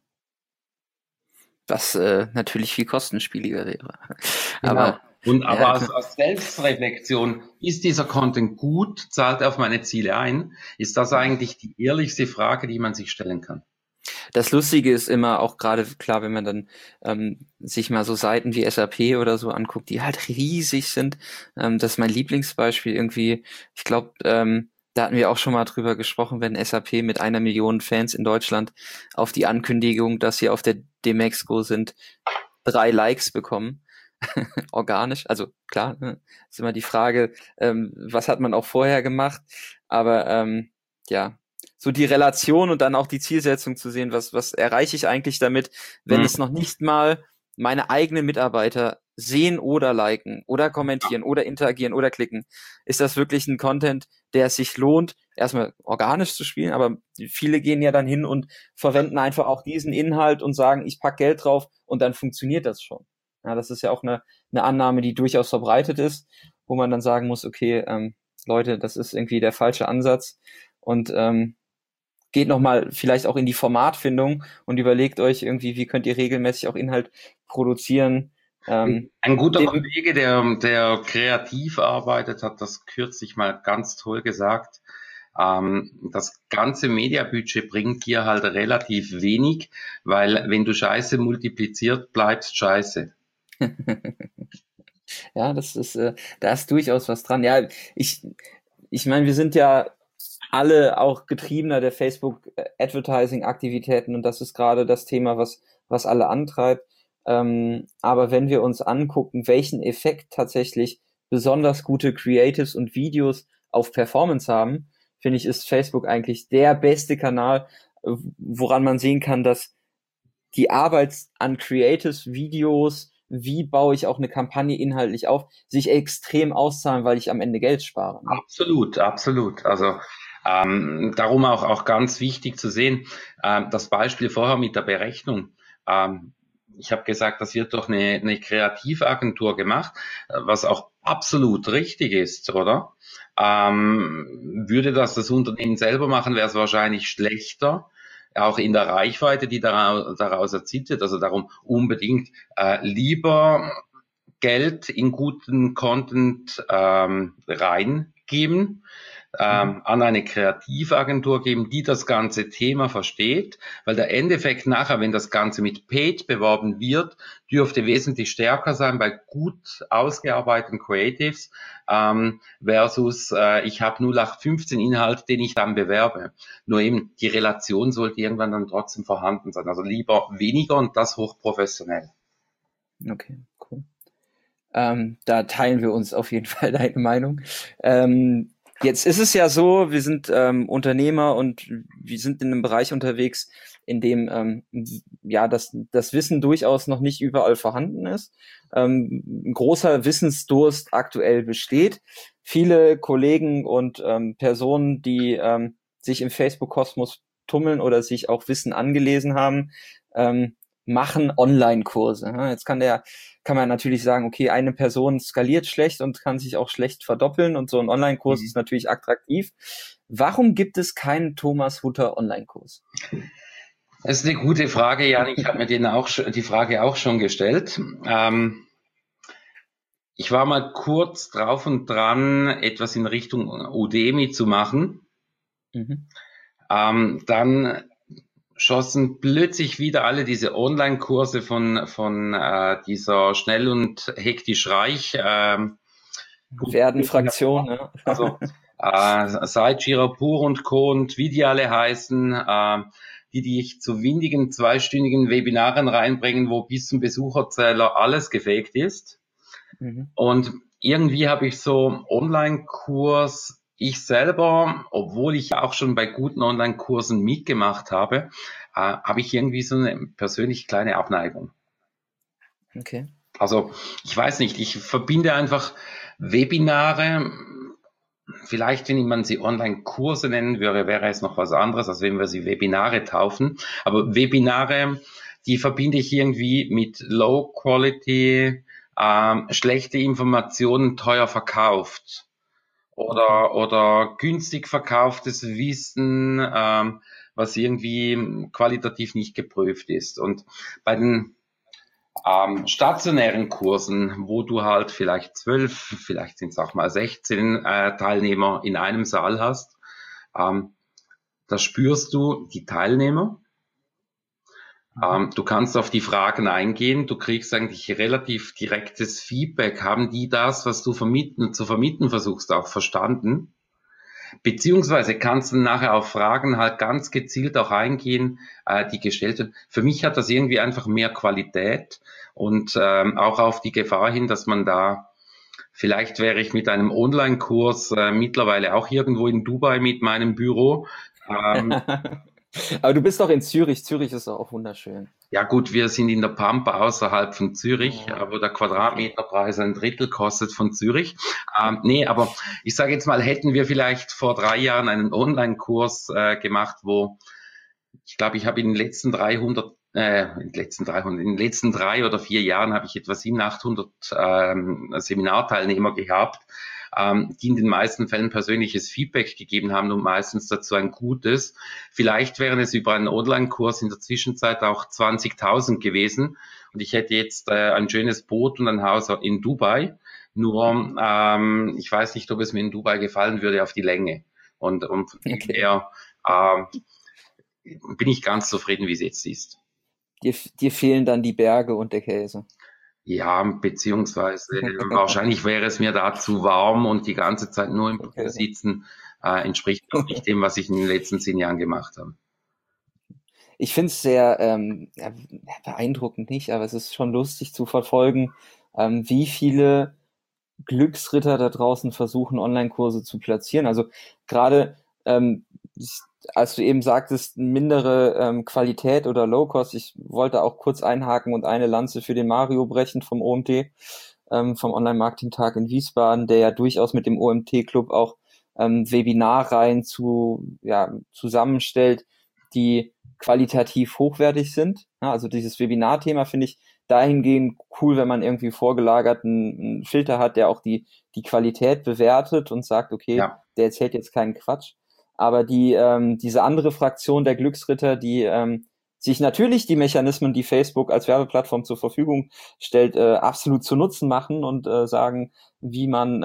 Was äh, natürlich viel kostenspieliger wäre. Genau. Aber Und aber ja, als, als Selbstreflexion, ist dieser Content gut, zahlt er auf meine Ziele ein? Ist das eigentlich die ehrlichste Frage, die man sich stellen kann? Das Lustige ist immer auch gerade, klar, wenn man dann ähm, sich mal so Seiten wie S A P oder so anguckt, die halt riesig sind. Ähm, das ist mein Lieblingsbeispiel irgendwie. Ich glaube, ähm, da hatten wir auch schon mal drüber gesprochen, wenn S A P mit einer Million Fans in Deutschland auf die Ankündigung, dass sie auf der Demexco sind, drei Likes bekommen. Organisch, also klar, ne, ist immer die Frage, ähm, was hat man auch vorher gemacht, aber ähm, ja, so die Relation und dann auch die Zielsetzung zu sehen, was was erreiche ich eigentlich damit, wenn mhm. es noch nicht mal meine eigenen Mitarbeiter sehen oder liken oder kommentieren oder interagieren oder klicken, ist das wirklich ein Content, der es sich lohnt, erstmal organisch zu spielen, aber viele gehen ja dann hin und verwenden einfach auch diesen Inhalt und sagen, ich pack Geld drauf und dann funktioniert das schon. Ja, das ist ja auch eine, eine Annahme, die durchaus verbreitet ist, wo man dann sagen muss, okay, ähm, Leute, das ist irgendwie der falsche Ansatz und ähm, geht nochmal vielleicht auch in die Formatfindung und überlegt euch irgendwie, wie könnt ihr regelmäßig auch Inhalt produzieren. Ähm, Ein guter Kollege, der, der kreativ arbeitet, hat das kürzlich mal ganz toll gesagt. Ähm, das ganze Mediabudget bringt dir halt relativ wenig, weil wenn du Scheiße multipliziert, bleibst Scheiße. Ja, das ist, äh, da ist durchaus was dran. Ja, ich, ich meine, wir sind ja alle auch Getriebener der Facebook-Advertising-Aktivitäten und das ist gerade das Thema, was, was alle antreibt. Ähm, aber wenn wir uns angucken, welchen Effekt tatsächlich besonders gute Creatives und Videos auf Performance haben, finde ich, ist Facebook eigentlich der beste Kanal, woran man sehen kann, dass die Arbeit an Creatives, Videos, wie baue ich auch eine Kampagne inhaltlich auf, sich extrem auszahlen, weil ich am Ende Geld spare. Ne? Absolut, absolut. Also ähm, darum auch, auch ganz wichtig zu sehen, ähm, das Beispiel vorher mit der Berechnung. Ähm, ich habe gesagt, das wird durch eine, eine Kreativagentur gemacht, was auch absolut richtig ist, oder? Ähm, würde das das Unternehmen selber machen, wäre es wahrscheinlich schlechter, auch in der Reichweite, die daraus, daraus erzielt wird. Also darum unbedingt äh, lieber Geld in guten Content ähm, reingeben, ähm, an eine Kreativagentur geben, die das ganze Thema versteht, weil der Endeffekt nachher, wenn das Ganze mit Paid beworben wird, dürfte wesentlich stärker sein bei gut ausgearbeiteten Creatives ähm, versus äh, ich habe null acht fünfzehn Inhalt, den ich dann bewerbe. Nur eben, die Relation sollte irgendwann dann trotzdem vorhanden sein. Also lieber weniger und das hochprofessionell. Okay, cool. Ähm, da teilen wir uns auf jeden Fall deine Meinung. Ähm, Jetzt ist es ja so, wir sind ähm, Unternehmer und wir sind in einem Bereich unterwegs, in dem ähm, ja das, das Wissen durchaus noch nicht überall vorhanden ist. Ähm, ein großer Wissensdurst aktuell besteht. Viele Kollegen und ähm, Personen, die ähm, sich im Facebook-Kosmos tummeln oder sich auch Wissen angelesen haben, ähm, machen Online-Kurse. Jetzt kann der kann man natürlich sagen, okay, eine Person skaliert schlecht und kann sich auch schlecht verdoppeln und so ein Online-Kurs mhm. ist natürlich attraktiv. Warum gibt es keinen Thomas Hutter Online-Kurs? Das ist eine gute Frage, Jan. Ich habe mir den auch die Frage auch schon gestellt. Ähm, ich war mal kurz drauf und dran, etwas in Richtung Udemy zu machen. Mhm. Ähm, dann schossen plötzlich wieder alle diese Online-Kurse von von äh, dieser Schnell und hektisch reich ähm, werden Fraktion, ne? Also äh, seit Girapur und Co. und wie die alle heißen, äh, die dich zu windigen zweistündigen Webinaren reinbringen, wo bis zum Besucherzähler alles gefaked ist. Mhm. Und irgendwie habe ich so Online-Kurs, ich selber, obwohl ich auch schon bei guten Online-Kursen mitgemacht habe, äh, habe ich irgendwie so eine persönlich kleine Abneigung. Okay. Also ich weiß nicht, ich verbinde einfach Webinare, vielleicht wenn man sie Online-Kurse nennen würde, wäre es noch was anderes, als wenn wir sie Webinare taufen. Aber Webinare, die verbinde ich irgendwie mit Low Quality, ähm, schlechte Informationen teuer verkauft. Oder, oder günstig verkauftes Wissen, ähm, was irgendwie qualitativ nicht geprüft ist. Und bei den ähm, stationären Kursen, wo du halt vielleicht zwölf, vielleicht sind es auch mal sechzehn äh, Teilnehmer in einem Saal hast, ähm, da spürst du die Teilnehmer. Ähm, du kannst auf die Fragen eingehen, du kriegst eigentlich relativ direktes Feedback. Haben die das, was du vermitteln, zu vermitteln versuchst, auch verstanden? Beziehungsweise kannst du nachher auf Fragen halt ganz gezielt auch eingehen, äh, die gestellt werden. Für mich hat das irgendwie einfach mehr Qualität und ähm, auch auf die Gefahr hin, dass man da, vielleicht wäre ich mit einem Online-Kurs äh, mittlerweile auch irgendwo in Dubai mit meinem Büro. Ähm, Aber du bist doch in Zürich. Zürich ist doch auch wunderschön. Ja gut, wir sind in der Pampa außerhalb von Zürich, oh. wo der Quadratmeterpreis ein Drittel kostet von Zürich. Ähm, nee, aber ich sage jetzt mal, hätten wir vielleicht vor drei Jahren einen Online-Kurs äh, gemacht, wo ich glaube, ich habe in den letzten dreihundert, äh, in den letzten dreihundert, in den letzten drei oder vier Jahren habe ich etwa siebenhundert, achthundert ähm, Seminarteilnehmer gehabt, ähm, die in den meisten Fällen persönliches Feedback gegeben haben und meistens dazu ein gutes. Vielleicht wären es über einen Online-Kurs in der Zwischenzeit auch zwanzigtausend gewesen und ich hätte jetzt äh, ein schönes Boot und ein Haus in Dubai. Nur ähm, ich weiß nicht, ob es mir in Dubai gefallen würde auf die Länge. Und, und okay. eher, äh, bin ich ganz zufrieden, wie es jetzt ist. Dir, dir fehlen dann die Berge und der Käse. Ja, beziehungsweise wahrscheinlich wäre es mir da zu warm und die ganze Zeit nur im Büro sitzen, äh, entspricht auch nicht dem, was ich in den letzten zehn Jahren gemacht habe. Ich finde es sehr ähm, ja, beeindruckend nicht, aber es ist schon lustig zu verfolgen, ähm, wie viele Glücksritter da draußen versuchen, Online-Kurse zu platzieren. Also gerade ähm, als du eben sagtest, mindere ähm, Qualität oder Low-Cost, ich wollte auch kurz einhaken und eine Lanze für den Mario brechen vom O M T, ähm, vom Online-Marketing-Tag in Wiesbaden, der ja durchaus mit dem O M T-Club auch ähm, Webinarreihen zu, ja, zusammenstellt, die qualitativ hochwertig sind. Ja, also dieses Webinar-Thema finde ich dahingehend cool, wenn man irgendwie vorgelagert einen, einen Filter hat, der auch die, die Qualität bewertet und sagt, okay, ja. der erzählt jetzt keinen Quatsch. Aber die ähm, diese andere Fraktion der Glücksritter, die ähm, sich natürlich die Mechanismen, die Facebook als Werbeplattform zur Verfügung stellt, äh, absolut zu Nutzen machen und äh, sagen, wie man äh,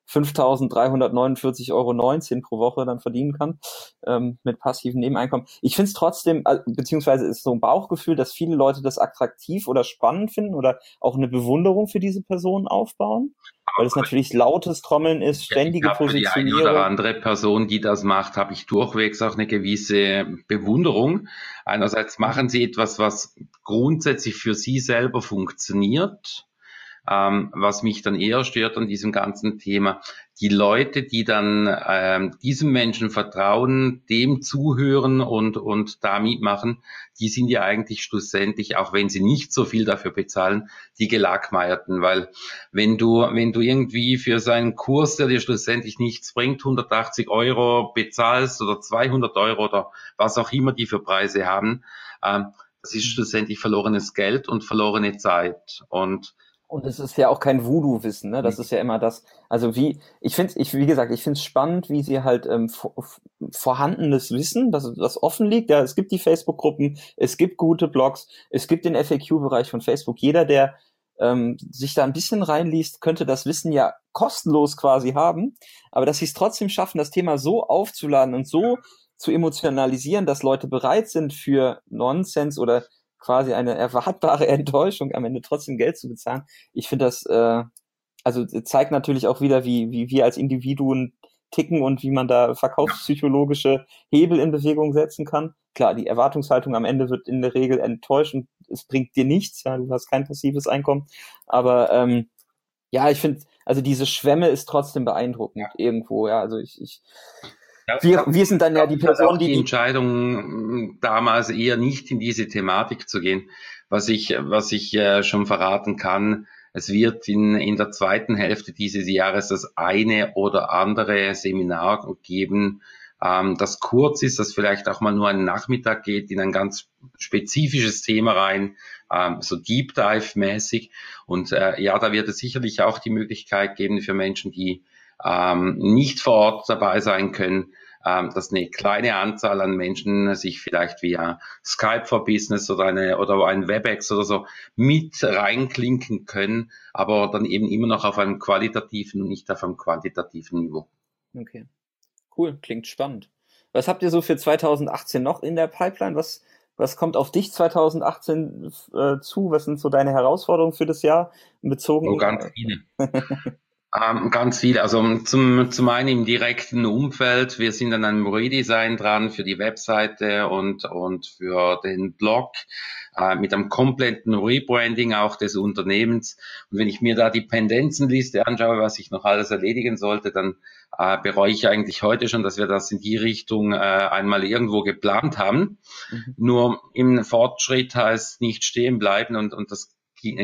fünftausenddreihundertneunundvierzig Euro neunzehn pro Woche dann verdienen kann, ähm, mit passivem Nebeneinkommen. Ich finde es trotzdem, äh, beziehungsweise ist so ein Bauchgefühl, dass viele Leute das attraktiv oder spannend finden oder auch eine Bewunderung für diese Person aufbauen, weil es natürlich lautes Trommeln ist, ständige ja, ich Positionierung. Für die eine oder andere Person, die das macht, habe ich durchwegs auch eine gewisse Bewunderung. Einerseits machen sie etwas, was grundsätzlich für sie selber funktioniert. Ähm, was mich dann eher stört an diesem ganzen Thema, die Leute, die dann ähm, diesem Menschen vertrauen, dem zuhören und und da mitmachen, die sind ja eigentlich schlussendlich, auch wenn sie nicht so viel dafür bezahlen, die Gelackmeierten, weil wenn du wenn du irgendwie für seinen Kurs, der dir schlussendlich nichts bringt, hundertachtzig Euro bezahlst oder zweihundert Euro oder was auch immer die für Preise haben, ähm, das ist schlussendlich verlorenes Geld und verlorene Zeit. Und Und es ist ja auch kein Voodoo-Wissen, ne? Das ist ja immer das, also wie, ich finde ich, wie gesagt, ich finde es spannend, wie sie halt ähm, vor, vorhandenes Wissen, das, das offen liegt. Ja, es gibt die Facebook-Gruppen, es gibt gute Blogs, es gibt den F A Q-Bereich von Facebook. Jeder, der ähm, sich da ein bisschen reinliest, könnte das Wissen ja kostenlos quasi haben, aber dass sie es trotzdem schaffen, das Thema so aufzuladen und so zu emotionalisieren, dass Leute bereit sind für Nonsens oder quasi eine erwartbare Enttäuschung am Ende trotzdem Geld zu bezahlen. Ich finde das, äh, also zeigt natürlich auch wieder, wie, wie wir als Individuen ticken und wie man da verkaufspsychologische Hebel in Bewegung setzen kann. Klar, die Erwartungshaltung am Ende wird in der Regel enttäuscht und es bringt dir nichts, ja, du hast kein passives Einkommen. Aber ähm, ja, ich finde, also diese Schwemme ist trotzdem beeindruckend ja. irgendwo, ja, also ich, ich Ja, wir, wir sind dann ja die Person, die die Entscheidung damals eher nicht in diese Thematik zu gehen. Was ich, was ich äh, schon verraten kann, es wird in, in der zweiten Hälfte dieses Jahres das eine oder andere Seminar geben, ähm, das kurz ist, das vielleicht auch mal nur einen Nachmittag geht, in ein ganz spezifisches Thema rein, ähm, so Deep Dive-mäßig. Und äh, ja, da wird es sicherlich auch die Möglichkeit geben für Menschen, die ähm, nicht vor Ort dabei sein können, ähm, dass eine kleine Anzahl an Menschen sich vielleicht via Skype for Business oder eine oder ein WebEx oder so mit reinklinken können, aber dann eben immer noch auf einem qualitativen und nicht auf einem quantitativen Niveau. Okay, cool, klingt spannend. Was habt ihr so für zweitausendachtzehn noch in der Pipeline? Was was kommt auf dich zweitausendachtzehn äh, zu? Was sind so deine Herausforderungen für das Jahr bezogen? Oh, ganz viele. Ähm, ganz viel. Also zum, zum einen im direkten Umfeld. Wir sind an einem Redesign dran für die Webseite und, und für den Blog, äh, mit einem kompletten Rebranding auch des Unternehmens. Und wenn ich mir da die Pendenzenliste anschaue, was ich noch alles erledigen sollte, dann äh, bereue ich eigentlich heute schon, dass wir das in die Richtung äh, einmal irgendwo geplant haben. Mhm. Nur im Fortschritt heißt nicht stehen bleiben und, und das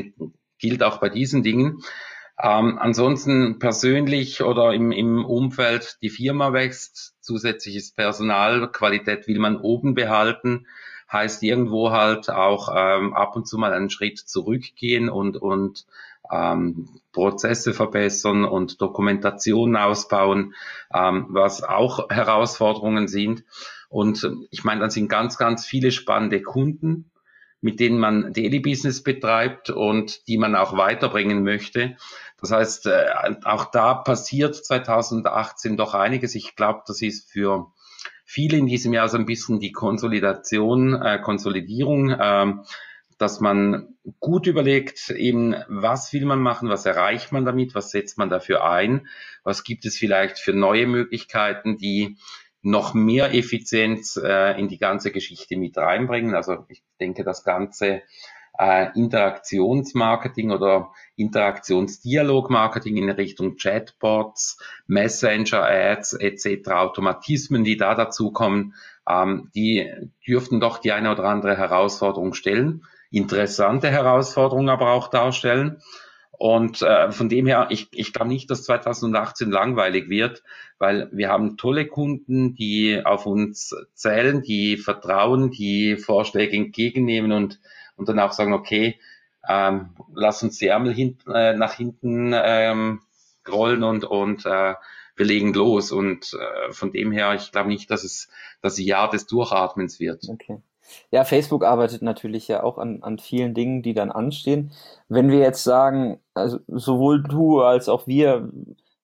gilt auch bei diesen Dingen. Ähm, ansonsten persönlich oder im, im Umfeld, die Firma wächst, zusätzliches Personal, Qualität will man oben behalten, heißt irgendwo halt auch ähm, ab und zu mal einen Schritt zurückgehen und, und ähm, Prozesse verbessern und Dokumentation ausbauen, ähm, was auch Herausforderungen sind. Und ich meine, dann sind ganz, ganz viele spannende Kunden, mit denen man Daily Business betreibt und die man auch weiterbringen möchte. Das heißt, auch da passiert zweitausendachtzehn doch einiges. Ich glaube, das ist für viele in diesem Jahr so ein bisschen die Konsolidation, äh, Konsolidierung, äh, dass man gut überlegt, eben, was will man machen, was erreicht man damit, was setzt man dafür ein, was gibt es vielleicht für neue Möglichkeiten, die noch mehr Effizienz äh, in die ganze Geschichte mit reinbringen. Also ich denke, das ganze äh, Interaktionsmarketing oder Interaktionsdialogmarketing in Richtung Chatbots, Messenger-Ads et cetera, Automatismen, die da dazukommen, ähm, die dürften doch die eine oder andere Herausforderung stellen, interessante Herausforderungen aber auch darstellen. Und äh, von dem her, ich, ich glaube nicht, dass zweitausendachtzehn langweilig wird, weil wir haben tolle Kunden, die auf uns zählen, die vertrauen, die Vorschläge entgegennehmen und, und dann auch sagen, okay, ähm, lass uns die Ärmel hin, äh, nach hinten ähm, rollen und, und äh, wir legen los. Und äh, von dem her, ich glaube nicht, dass es das Jahr des Durchatmens wird. Okay. Ja, Facebook arbeitet natürlich ja auch an, an vielen Dingen, die dann anstehen. Wenn wir jetzt sagen, also sowohl du als auch wir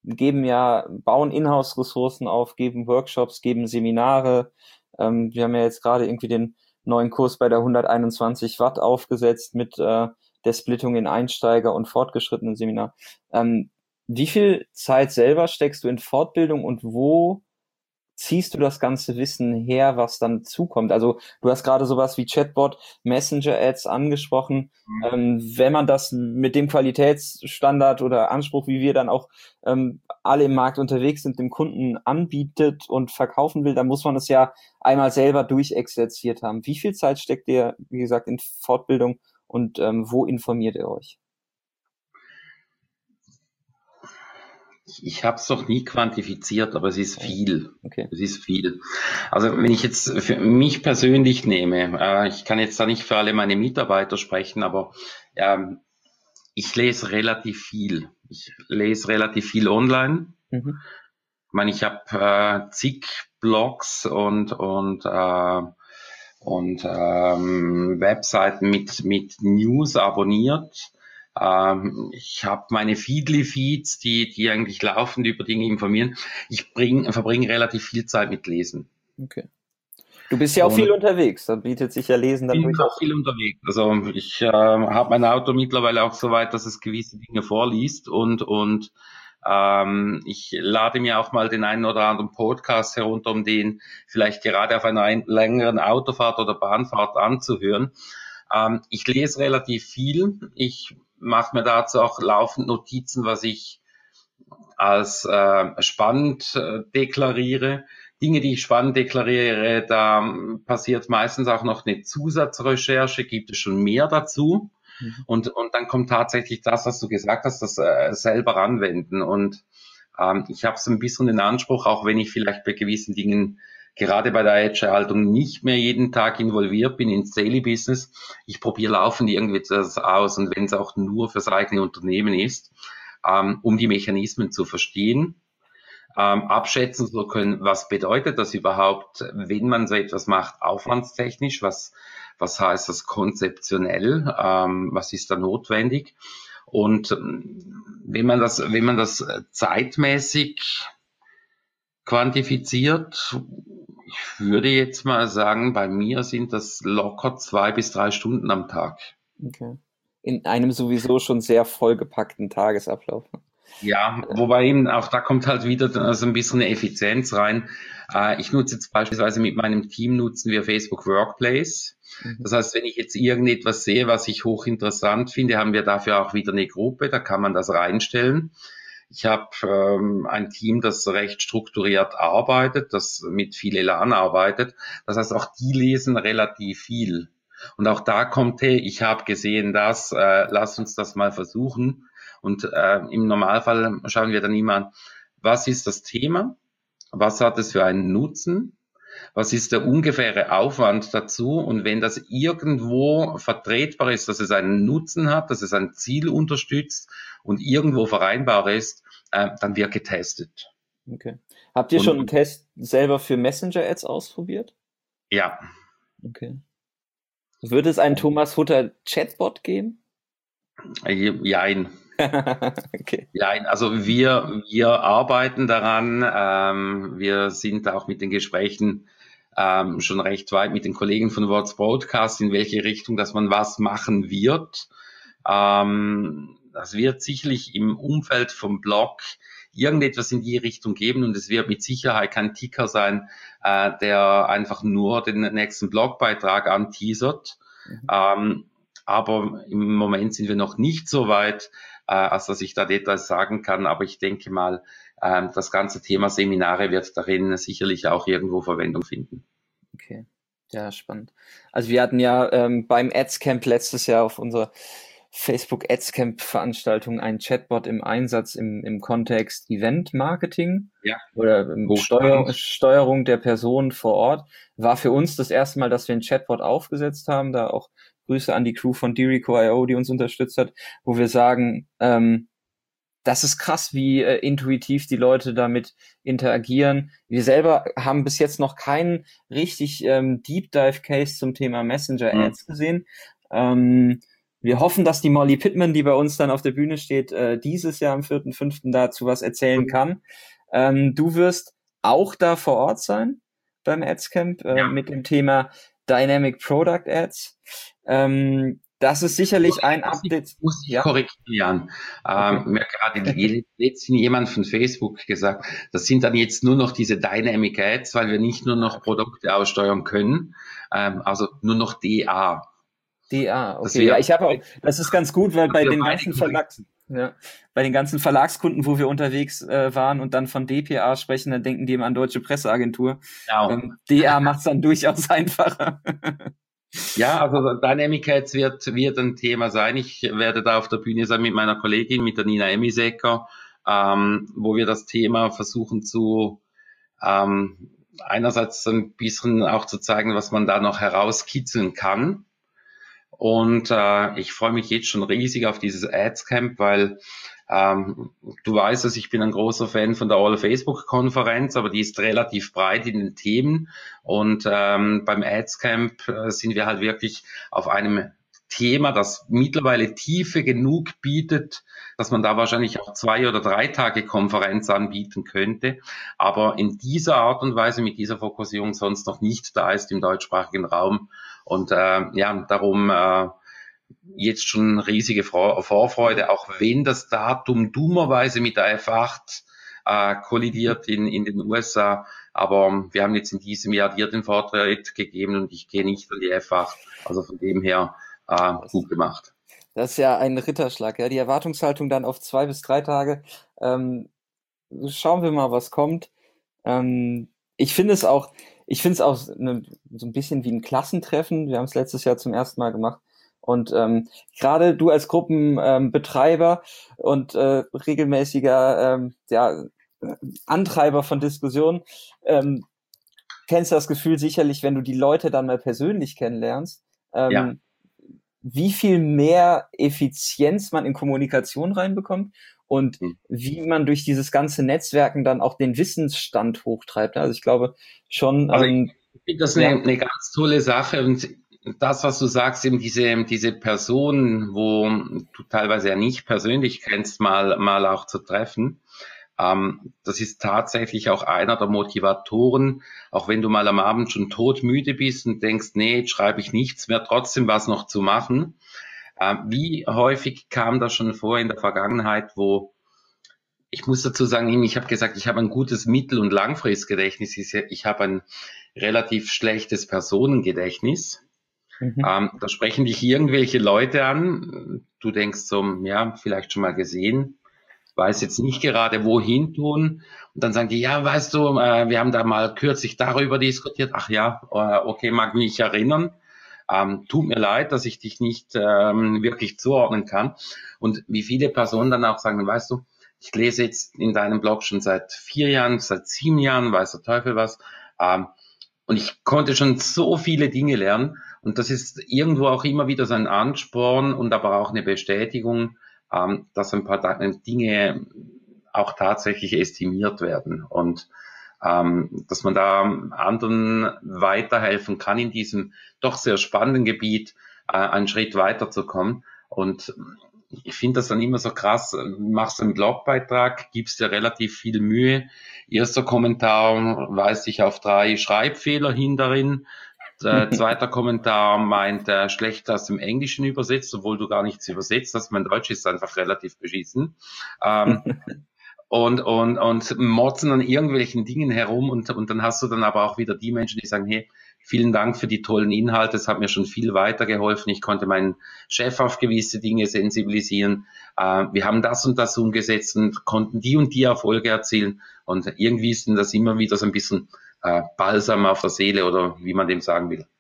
geben ja, bauen Inhouse-Ressourcen auf, geben Workshops, geben Seminare. Ähm, wir haben ja jetzt gerade irgendwie den neuen Kurs bei der hunderteinundzwanzig Watt aufgesetzt mit äh, der Splittung in Einsteiger und fortgeschrittenen Seminar. Ähm, wie viel Zeit selber steckst du in Fortbildung und wo ziehst du das ganze Wissen her, was dann zukommt? Also du hast gerade sowas wie Chatbot, Messenger-Ads angesprochen. Mhm. Ähm, wenn man das mit dem Qualitätsstandard oder Anspruch, wie wir dann auch ähm, alle im Markt unterwegs sind, dem Kunden anbietet und verkaufen will, dann muss man es ja einmal selber durchexerziert haben. Wie viel Zeit steckt ihr, wie gesagt, in Fortbildung und ähm, wo informiert ihr euch? Ich habe es noch nie quantifiziert, aber es ist viel. Okay. Es ist viel. Also wenn ich jetzt für mich persönlich nehme, äh, ich kann jetzt da nicht für alle meine Mitarbeiter sprechen, aber ähm, ich lese relativ viel. Ich lese relativ viel online. Mhm. Ich meine, ich habe äh, zig Blogs und und äh, und ähm, Webseiten mit mit News abonniert. Ähm, ich habe meine Feedly-Feeds, die die eigentlich laufend über Dinge informieren. Ich bring, verbringe relativ viel Zeit mit Lesen. Okay. Du bist ja auch und viel unterwegs, da bietet sich ja Lesen dann durchaus. Ich bin auch viel unterwegs. Also ich äh, habe mein Auto mittlerweile auch so weit, dass es gewisse Dinge vorliest und und ähm, ich lade mir auch mal den einen oder anderen Podcast herunter, um den vielleicht gerade auf einer ein, längeren Autofahrt oder Bahnfahrt anzuhören. Ähm, ich lese relativ viel. Ich mache mir dazu auch laufend Notizen, was ich als äh, spannend äh, deklariere. Dinge, die ich spannend deklariere, da passiert meistens auch noch eine Zusatzrecherche, gibt es schon mehr dazu. Mhm. Und und dann kommt tatsächlich das, was du gesagt hast, das äh, selber anwenden. Und ähm, ich habe so ein bisschen den Anspruch, auch wenn ich vielleicht bei gewissen Dingen gerade bei der Agile-Haltung nicht mehr jeden Tag involviert bin ins Daily Business. Ich probiere laufend irgendwie das aus und wenn es auch nur fürs eigene Unternehmen ist, ähm, um die Mechanismen zu verstehen, ähm, abschätzen zu können, was bedeutet das überhaupt, wenn man so etwas macht, aufwandstechnisch, was, was heißt das konzeptionell, ähm, was ist da notwendig und wenn man das, wenn man das zeitmäßig quantifiziert, ich würde jetzt mal sagen, bei mir sind das locker zwei bis drei Stunden am Tag. Okay. In einem sowieso schon sehr vollgepackten Tagesablauf. Ja, wobei eben auch da kommt halt wieder so also ein bisschen eine Effizienz rein. Äh, ich nutze jetzt beispielsweise mit meinem Team nutzen wir Facebook Workplace. Mhm. Das heißt, wenn ich jetzt irgendetwas sehe, was ich hochinteressant finde, haben wir dafür auch wieder eine Gruppe, da kann man das reinstellen. Ich habe ähm, ein Team, das recht strukturiert arbeitet, das mit viel Elan arbeitet. Das heißt, auch die lesen relativ viel. Und auch da kommt, hey, ich habe gesehen das, äh, lass uns das mal versuchen. Und äh, im Normalfall schauen wir dann immer an, was ist das Thema, was hat es für einen Nutzen, was ist der ungefähre Aufwand dazu und wenn das irgendwo vertretbar ist, dass es einen Nutzen hat, dass es ein Ziel unterstützt und irgendwo vereinbar ist, äh, dann wird getestet. Okay. Habt ihr und, schon einen Test selber für Messenger-Ads ausprobiert? Ja. Okay. Würde es einen Thomas Hutter Chatbot geben? Jein. Okay. Jein. Also wir, wir arbeiten daran. Ähm, wir sind auch mit den Gesprächen ähm, schon recht weit mit den Kollegen von What's Broadcast, in welche Richtung, dass man was machen wird. Ähm, das wird sicherlich im Umfeld vom Blog irgendetwas in die Richtung geben und es wird mit Sicherheit kein Ticker sein, äh, der einfach nur den nächsten Blogbeitrag anteasert. Mhm. Ähm, aber im Moment sind wir noch nicht so weit, äh, als dass ich da Details sagen kann. Aber ich denke mal, äh, das ganze Thema Seminare wird darin sicherlich auch irgendwo Verwendung finden. Okay, ja, spannend. Also wir hatten ja ähm, beim Adscamp letztes Jahr auf unserer Facebook Adscamp Veranstaltung ein Chatbot im Einsatz im, im Kontext Event Marketing ja. oder ähm, Steuer, Steuerung der Person vor Ort. War für uns das erste Mal, dass wir ein Chatbot aufgesetzt haben, da auch Grüße an die Crew von Dirico Punkt i o, die uns unterstützt hat, wo wir sagen, ähm, das ist krass, wie äh, intuitiv die Leute damit interagieren. Wir selber haben bis jetzt noch keinen richtig ähm, Deep Dive Case zum Thema Messenger Ads mhm. gesehen. Ähm, wir hoffen, dass die Molly Pittman, die bei uns dann auf der Bühne steht, äh, dieses Jahr am vierten fünften dazu was erzählen kann. Ähm, du wirst auch da vor Ort sein beim Adscamp äh, ja. mit dem Thema Dynamic Product Ads. Ähm, das ist sicherlich muss ein Update. Ich, muss ich ja? korrigieren. Ähm, okay. Mir hat gerade letztens jemand von Facebook gesagt, das sind dann jetzt nur noch diese Dynamic Ads, weil wir nicht nur noch Produkte aussteuern können, ähm, also nur noch D A. D A, okay. Ja, ich habe auch, das ist ganz gut, weil bei den ganzen Verlags, ja, bei den ganzen Verlagskunden, wo wir unterwegs äh, waren und dann von D P A sprechen, dann denken die immer an Deutsche Presseagentur. Genau. Ähm, D A macht es dann durchaus einfacher. Ja, also Dynamic Ads wird, wird ein Thema sein. Ich werde da auf der Bühne sein mit meiner Kollegin, mit der Nina Emisecker, ähm, wo wir das Thema versuchen zu, ähm, einerseits ein bisschen auch zu zeigen, was man da noch herauskitzeln kann. Und äh, ich freue mich jetzt schon riesig auf dieses Adscamp, weil ähm, du weißt, dass ich bin ein großer Fan von der All-Facebook-Konferenz, aber die ist relativ breit in den Themen. Und ähm, beim Adscamp äh, sind wir halt wirklich auf einem Thema, das mittlerweile Tiefe genug bietet, dass man da wahrscheinlich auch zwei oder drei Tage Konferenz anbieten könnte, aber in dieser Art und Weise mit dieser Fokussierung sonst noch nicht da ist im deutschsprachigen Raum. Und äh, ja, darum äh, jetzt schon riesige Vorfreude, auch wenn das Datum dummerweise mit der F acht äh, kollidiert in, in den U S A. Aber wir haben jetzt in diesem Jahr dir den Vortritt gegeben und ich gehe nicht an die F acht. Also von dem her äh, gut gemacht. Das ist ja ein Ritterschlag, ja. Die Erwartungshaltung dann auf zwei bis drei Tage. Ähm, schauen wir mal, was kommt. Ähm, ich finde es auch, ich finde es auch ne, so ein bisschen wie ein Klassentreffen. Wir haben es letztes Jahr zum ersten Mal gemacht. Und ähm, gerade du als Gruppenbetreiber ähm, und äh, regelmäßiger ähm, ja, Antreiber von Diskussionen, ähm, kennst das Gefühl sicherlich, wenn du die Leute dann mal persönlich kennenlernst, ähm, ja. wie viel mehr Effizienz man in Kommunikation reinbekommt und hm. wie man durch dieses ganze Netzwerken dann auch den Wissensstand hochtreibt. Also ich glaube schon... Also ähm, ich finde das eine, ja. eine ganz tolle Sache und das, was du sagst, eben diese, diese Person, wo du teilweise ja nicht persönlich kennst, mal, mal auch zu treffen, ähm, das ist tatsächlich auch einer der Motivatoren, auch wenn du mal am Abend schon todmüde bist und denkst, nee, jetzt schreibe ich nichts mehr, trotzdem was noch zu machen. Ähm, wie häufig kam das schon vor in der Vergangenheit, wo ich muss dazu sagen, ich habe gesagt, ich habe ein gutes Mittel- und Langfristgedächtnis, ich habe ein relativ schlechtes Personengedächtnis. Mhm. Ähm, da sprechen dich irgendwelche Leute an, du denkst so, ja, vielleicht schon mal gesehen, weiß jetzt nicht gerade wohin tun und dann sagen die, ja, weißt du, äh, wir haben da mal kürzlich darüber diskutiert, ach ja, äh, okay, mag mich erinnern, ähm, tut mir leid, dass ich dich nicht ähm, wirklich zuordnen kann und wie viele Personen dann auch sagen, weißt du, ich lese jetzt in deinem Blog schon seit vier Jahren, seit sieben Jahren, weiß der Teufel was, ähm, und ich konnte schon so viele Dinge lernen. Und das ist irgendwo auch immer wieder so ein Ansporn und aber auch eine Bestätigung, ähm, dass ein paar Dinge auch tatsächlich estimiert werden und ähm, dass man da anderen weiterhelfen kann, in diesem doch sehr spannenden Gebiet äh, einen Schritt weiterzukommen. Und ich finde das dann immer so krass, machst einen Blogbeitrag, gibst dir relativ viel Mühe. Erster Kommentar weist dich auf drei Schreibfehler hin darin. Der zweiter Kommentar meint, äh, schlecht aus dem Englischen übersetzt, obwohl du gar nichts übersetzt hast. Mein Deutsch ist einfach relativ beschissen. Ähm, und, und, und motzen an irgendwelchen Dingen herum und, und dann hast du dann aber auch wieder die Menschen, die sagen, hey, vielen Dank für die tollen Inhalte, es hat mir schon viel weitergeholfen, ich konnte meinen Chef auf gewisse Dinge sensibilisieren, äh, wir haben das und das umgesetzt und konnten die und die Erfolge erzielen und irgendwie ist denn das immer wieder so ein bisschen äh, Balsam auf der Seele oder wie man dem sagen will.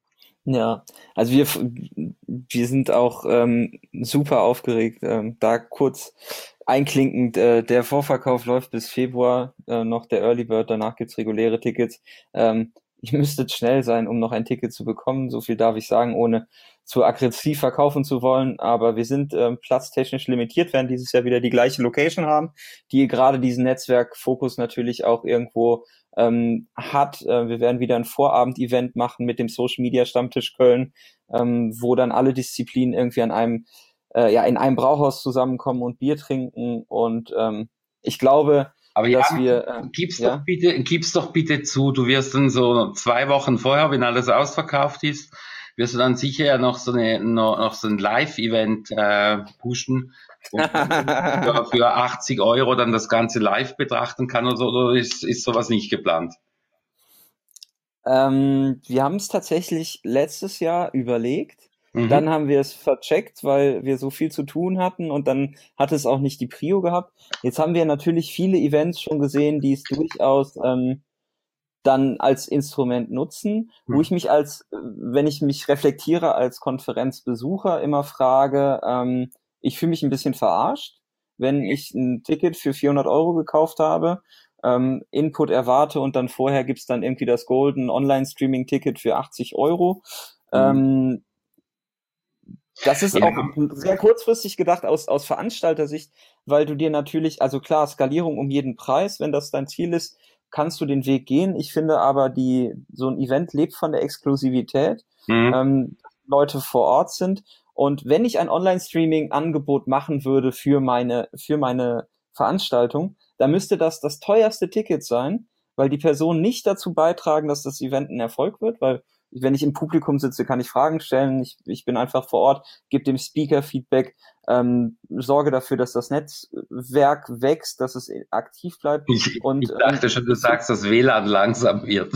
Ja, also wir, wir sind auch ähm, super aufgeregt, ähm, da kurz einklinkend, äh, der Vorverkauf läuft bis Februar, äh, noch der Early Bird, danach gibt's reguläre Tickets. Ähm, ihr müsstet schnell sein, um noch ein Ticket zu bekommen. So viel darf ich sagen, ohne zu aggressiv verkaufen zu wollen. Aber wir sind äh, platztechnisch limitiert, werden dieses Jahr wieder die gleiche Location haben, die gerade diesen Netzwerkfokus natürlich auch irgendwo ähm, hat. Äh, wir werden wieder ein Vorabend-Event machen mit dem Social Media Stammtisch Köln, ähm, wo dann alle Disziplinen irgendwie an einem, äh, ja, in einem Brauhaus zusammenkommen und Bier trinken. Und ähm, ich glaube, Aber dass ja, wir, äh, gib's ja? doch bitte, gib's doch bitte zu. Du wirst dann so zwei Wochen vorher, wenn alles ausverkauft ist, wirst du dann sicher ja noch so eine, noch, noch so ein Live-Event äh, pushen, wo man für, für achtzig Euro dann das Ganze live betrachten kann oder so, oder ist, ist sowas nicht geplant? Ähm, wir haben es tatsächlich letztes Jahr überlegt. Mhm. Dann haben wir es vercheckt, weil wir so viel zu tun hatten und dann hat es auch nicht die Prio gehabt. Jetzt haben wir natürlich viele Events schon gesehen, die es durchaus ähm, dann als Instrument nutzen, Mhm. wo ich mich als, wenn ich mich reflektiere als Konferenzbesucher, immer frage, ähm, ich fühle mich ein bisschen verarscht, wenn ich ein Ticket für vierhundert Euro gekauft habe, ähm, Input erwarte und dann vorher gibt's dann irgendwie das Golden Online-Streaming-Ticket für achtzig Euro. Mhm. Ähm, das ist Ja. auch sehr kurzfristig gedacht aus, aus Veranstaltersicht, weil du dir natürlich, also klar, Skalierung um jeden Preis, wenn das dein Ziel ist, kannst du den Weg gehen. Ich finde aber, die so ein Event lebt von der Exklusivität, Mhm. ähm, dass Leute vor Ort sind. Und wenn ich ein Online-Streaming-Angebot machen würde für meine, für meine Veranstaltung, dann müsste das das teuerste Ticket sein, weil die Personen nicht dazu beitragen, dass das Event ein Erfolg wird, weil wenn ich im Publikum sitze, kann ich Fragen stellen. Ich, ich bin einfach vor Ort, gebe dem Speaker Feedback, ähm, sorge dafür, dass das Netzwerk wächst, dass es aktiv bleibt. Ich, Und, ich dachte schon, du sagst, dass W L A N langsam wird.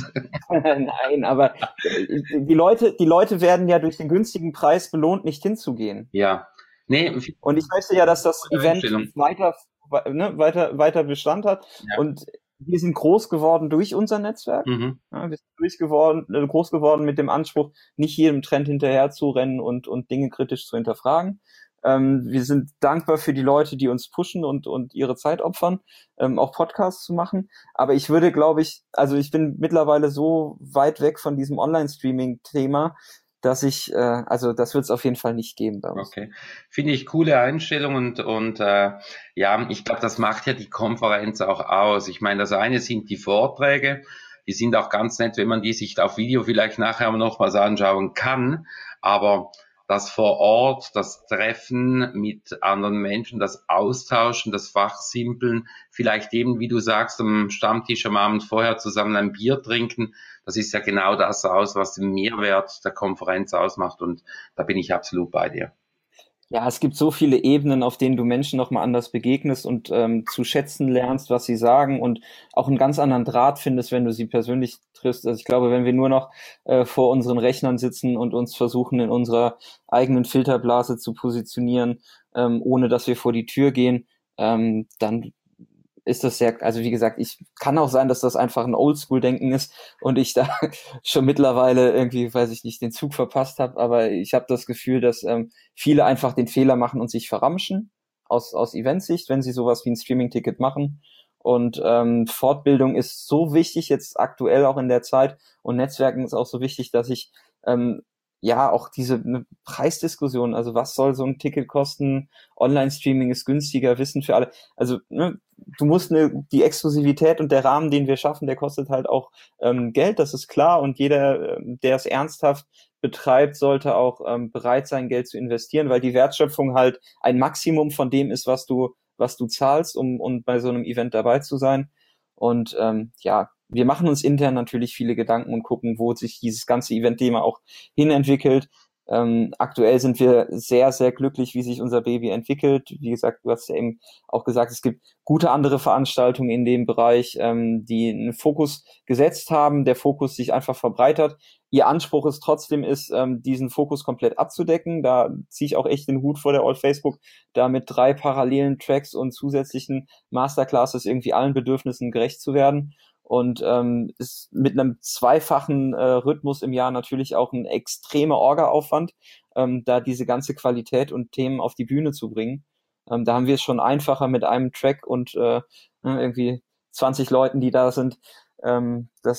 Nein, aber die Leute, die Leute werden ja durch den günstigen Preis belohnt, nicht hinzugehen. Ja. Nee, Und ich möchte ja, dass das Gute Event Einstellung. weiter, ne, weiter, weiter Bestand hat. Ja. Und wir sind groß geworden durch unser Netzwerk. mhm. Ja, wir sind durch geworden, äh, groß geworden mit dem Anspruch, nicht jedem Trend hinterher zu rennen und, und Dinge kritisch zu hinterfragen. Ähm, wir sind dankbar für die Leute, die uns pushen und, und ihre Zeit opfern, ähm, auch Podcasts zu machen. Aber ich würde, glaube ich, also ich bin mittlerweile so weit weg von diesem Online-Streaming-Thema, dass ich, äh, also das wird es auf jeden Fall nicht geben bei uns. Okay, finde ich coole Einstellung und und äh, ja, ich glaube, das macht ja die Konferenz auch aus. Ich meine, das eine sind die Vorträge, die sind auch ganz nett, wenn man die sich auf Video vielleicht nachher noch mal anschauen kann, aber das vor Ort, das Treffen mit anderen Menschen, das Austauschen, das Fachsimpeln, vielleicht eben, wie du sagst, am Stammtisch am Abend vorher zusammen ein Bier trinken, das ist ja genau das aus, was den Mehrwert der Konferenz ausmacht und da bin ich absolut bei dir. Ja, es gibt so viele Ebenen, auf denen du Menschen nochmal anders begegnest und ähm, zu schätzen lernst, was sie sagen und auch einen ganz anderen Draht findest, wenn du sie persönlich triffst. Also ich glaube, wenn wir nur noch äh, vor unseren Rechnern sitzen und uns versuchen, in unserer eigenen Filterblase zu positionieren, ähm, ohne dass wir vor die Tür gehen, ähm, dann ist das sehr, also wie gesagt, ich kann auch sein, dass das einfach ein Oldschool-Denken ist und ich da schon mittlerweile irgendwie, weiß ich nicht, den Zug verpasst habe, aber ich habe das Gefühl, dass ähm, viele einfach den Fehler machen und sich verramschen aus aus Eventsicht, wenn sie sowas wie ein Streaming-Ticket machen. Und ähm, Fortbildung ist so wichtig jetzt aktuell auch in der Zeit und Netzwerken ist auch so wichtig, dass ich ähm, ja auch diese ne, Preisdiskussion, also was soll so ein Ticket kosten? Online-Streaming ist günstiger, Wissen für alle. Also ne, du musst ne, die Exklusivität und der Rahmen, den wir schaffen, der kostet halt auch ähm, Geld, das ist klar. Und jeder, der es ernsthaft betreibt, sollte auch ähm, bereit sein, Geld zu investieren, weil die Wertschöpfung halt ein Maximum von dem ist, was du was du zahlst, um, um bei so einem Event dabei zu sein. Und ähm, ja, wir machen uns intern natürlich viele Gedanken und gucken, wo sich dieses ganze Event-Thema auch hinentwickelt. Ähm, aktuell sind wir sehr, sehr glücklich, wie sich unser Baby entwickelt. Wie gesagt, du hast ja eben auch gesagt, es gibt gute andere Veranstaltungen in dem Bereich, ähm, die einen Fokus gesetzt haben, der Fokus sich einfach verbreitert. Ihr Anspruch ist trotzdem, ist, ähm, diesen Fokus komplett abzudecken. Da ziehe ich auch echt den Hut vor der Old Facebook, da mit drei parallelen Tracks und zusätzlichen Masterclasses irgendwie allen Bedürfnissen gerecht zu werden. Und ähm, ist mit einem zweifachen äh, Rhythmus im Jahr natürlich auch ein extremer Orga-Aufwand, ähm, da diese ganze Qualität und Themen auf die Bühne zu bringen. Ähm, da haben wir es schon einfacher mit einem Track und äh, irgendwie zwanzig Leuten, die da sind. Ähm, das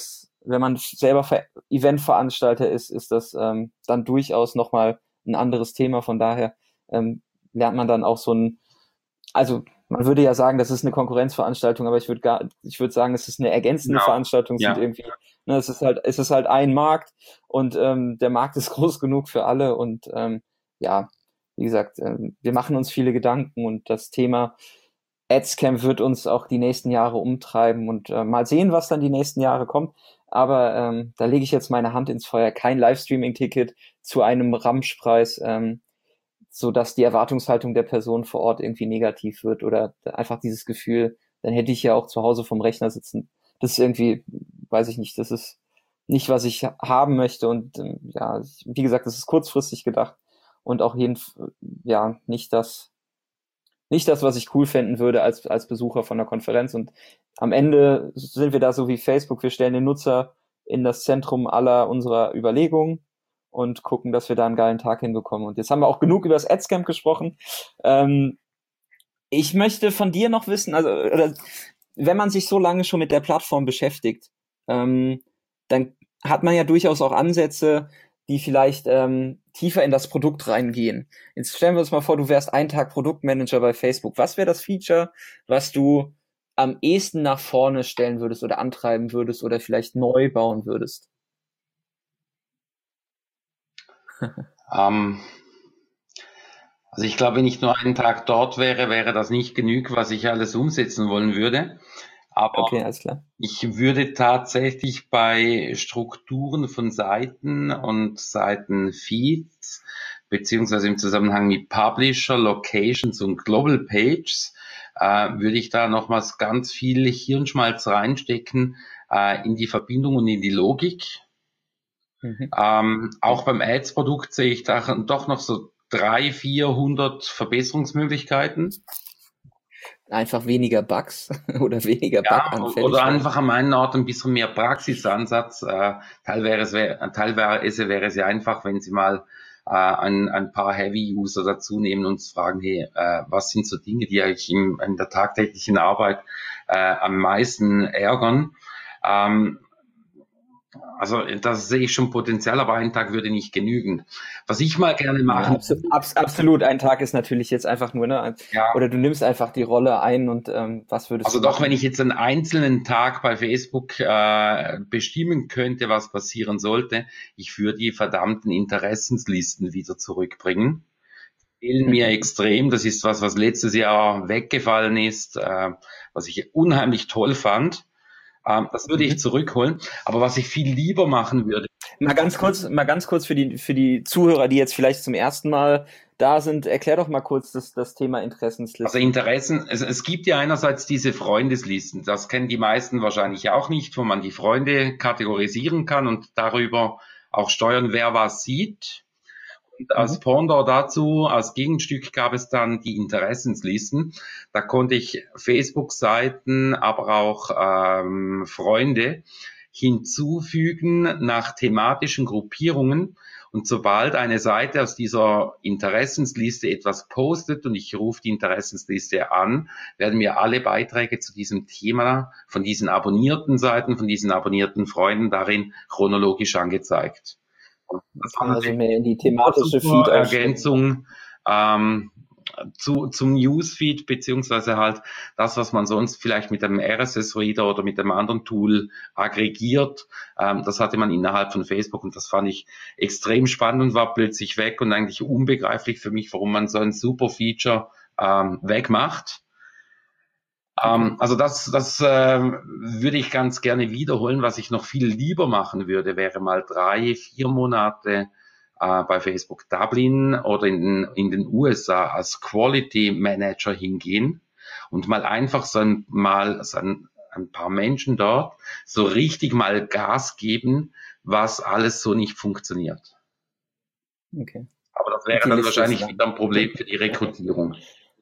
wenn man selber Ver- Eventveranstalter ist, ist das ähm, dann durchaus nochmal ein anderes Thema. Von daher ähm, lernt man dann auch so ein, also man würde ja sagen, das ist eine Konkurrenzveranstaltung, aber ich würde gar, ich würde sagen, es ist eine ergänzende Genau. Veranstaltung. Es Ja. sind irgendwie, ne, es ist halt, es ist halt ein Markt und ähm, der Markt ist groß genug für alle und ähm, ja, wie gesagt, ähm, wir machen uns viele Gedanken und das Thema Adscamp wird uns auch die nächsten Jahre umtreiben und äh, mal sehen, was dann die nächsten Jahre kommt. Aber ähm, da lege ich jetzt meine Hand ins Feuer. Kein Livestreaming-Ticket zu einem Ramschpreis, ähm, so dass die Erwartungshaltung der Person vor Ort irgendwie negativ wird oder einfach dieses Gefühl, dann hätte ich ja auch zu Hause vom Rechner sitzen. Das ist irgendwie, weiß ich nicht, das ist nicht, was ich haben möchte und ähm, ja, wie gesagt, das ist kurzfristig gedacht und auch jeden, ja, nicht das, nicht das, was ich cool finden würde als, als Besucher von der Konferenz. Und am Ende sind wir da so wie Facebook. Wir stellen den Nutzer in das Zentrum aller unserer Überlegungen und gucken, dass wir da einen geilen Tag hinbekommen. Und jetzt haben wir auch genug über das Adscamp gesprochen. Ähm, ich möchte von dir noch wissen, also, oder, wenn man sich so lange schon mit der Plattform beschäftigt, ähm, dann hat man ja durchaus auch Ansätze, die vielleicht ähm, tiefer in das Produkt reingehen. Jetzt stellen wir uns mal vor, du wärst einen Tag Produktmanager bei Facebook. Was wäre das Feature, was du am ehesten nach vorne stellen würdest oder antreiben würdest oder vielleicht neu bauen würdest? Ähm, also ich glaube, wenn ich nur einen Tag dort wäre, wäre das nicht genug, was ich alles umsetzen wollen würde. Aber Okay, alles klar. ich würde tatsächlich bei Strukturen von Seiten und Seitenfeeds, beziehungsweise im Zusammenhang mit Publisher, Locations und Global Pages, äh, würde ich da nochmals ganz viel Hirnschmalz reinstecken äh, in die Verbindung und in die Logik. Mhm. Ähm, auch beim Ads-Produkt sehe ich da doch noch so drei, vierhundert Verbesserungsmöglichkeiten. Einfach weniger Bugs oder weniger ja, Bug-Anfälligkeit. Oder einfach an meinen Ort ein bisschen mehr Praxisansatz. Äh, teilweise, teilweise wäre es ja einfach, wenn Sie mal äh, ein, ein paar Heavy-User dazu nehmen und fragen, hey, äh, was sind so Dinge, die eigentlich in, in der tagtäglichen Arbeit äh, am meisten ärgern? Ähm, Also das sehe ich schon Potenzial, aber ein Tag würde nicht genügen. Was ich mal gerne machen... Ja, absolut, abs- absolut, ein Tag ist natürlich jetzt einfach nur, ne? Ja. Oder du nimmst einfach die Rolle ein und ähm, was würdest also du Also doch, wenn ich jetzt einen einzelnen Tag bei Facebook äh, bestimmen könnte, was passieren sollte, ich würde die verdammten Interessenslisten wieder zurückbringen. Die fehlen mir extrem. Das ist was, was letztes Jahr weggefallen ist, äh, was ich unheimlich toll fand. Das würde ich zurückholen. Aber was ich viel lieber machen würde. Mal ganz kurz, mal ganz kurz für die, für die Zuhörer, die jetzt vielleicht zum ersten Mal da sind, erklär doch mal kurz das, das Thema Interessenslisten. Also Interessen, es, es gibt ja einerseits diese Freundeslisten. Das kennen die meisten wahrscheinlich auch nicht, wo man die Freunde kategorisieren kann und darüber auch steuern, wer was sieht. Und als Pendant dazu, als Gegenstück gab es dann die Interessenslisten. Da konnte ich Facebook-Seiten, aber auch ähm, Freunde hinzufügen nach thematischen Gruppierungen. Und sobald eine Seite aus dieser Interessensliste etwas postet und ich rufe die Interessensliste an, werden mir alle Beiträge zu diesem Thema von diesen abonnierten Seiten, von diesen abonnierten Freunden darin chronologisch angezeigt. Das kann also mehr in die thematische Feed-Ergänzung ähm, zu, zum Newsfeed, beziehungsweise halt das, was man sonst vielleicht mit einem R S S-Reader oder mit einem anderen Tool aggregiert. Ähm, das hatte man innerhalb von Facebook und das fand ich extrem spannend und war plötzlich weg und eigentlich unbegreiflich für mich, warum man so ein super Feature ähm, wegmacht. Okay. Also das, das äh, würde ich ganz gerne wiederholen. Was ich noch viel lieber machen würde, wäre mal drei, vier Monate äh, bei Facebook Dublin oder in, in den U S A als Quality Manager hingehen und mal einfach so ein, mal so ein, ein paar Menschen dort so richtig mal Gas geben, was alles so nicht funktioniert. Okay. Aber das wäre dann wahrscheinlich wieder ein Problem für die Rekrutierung.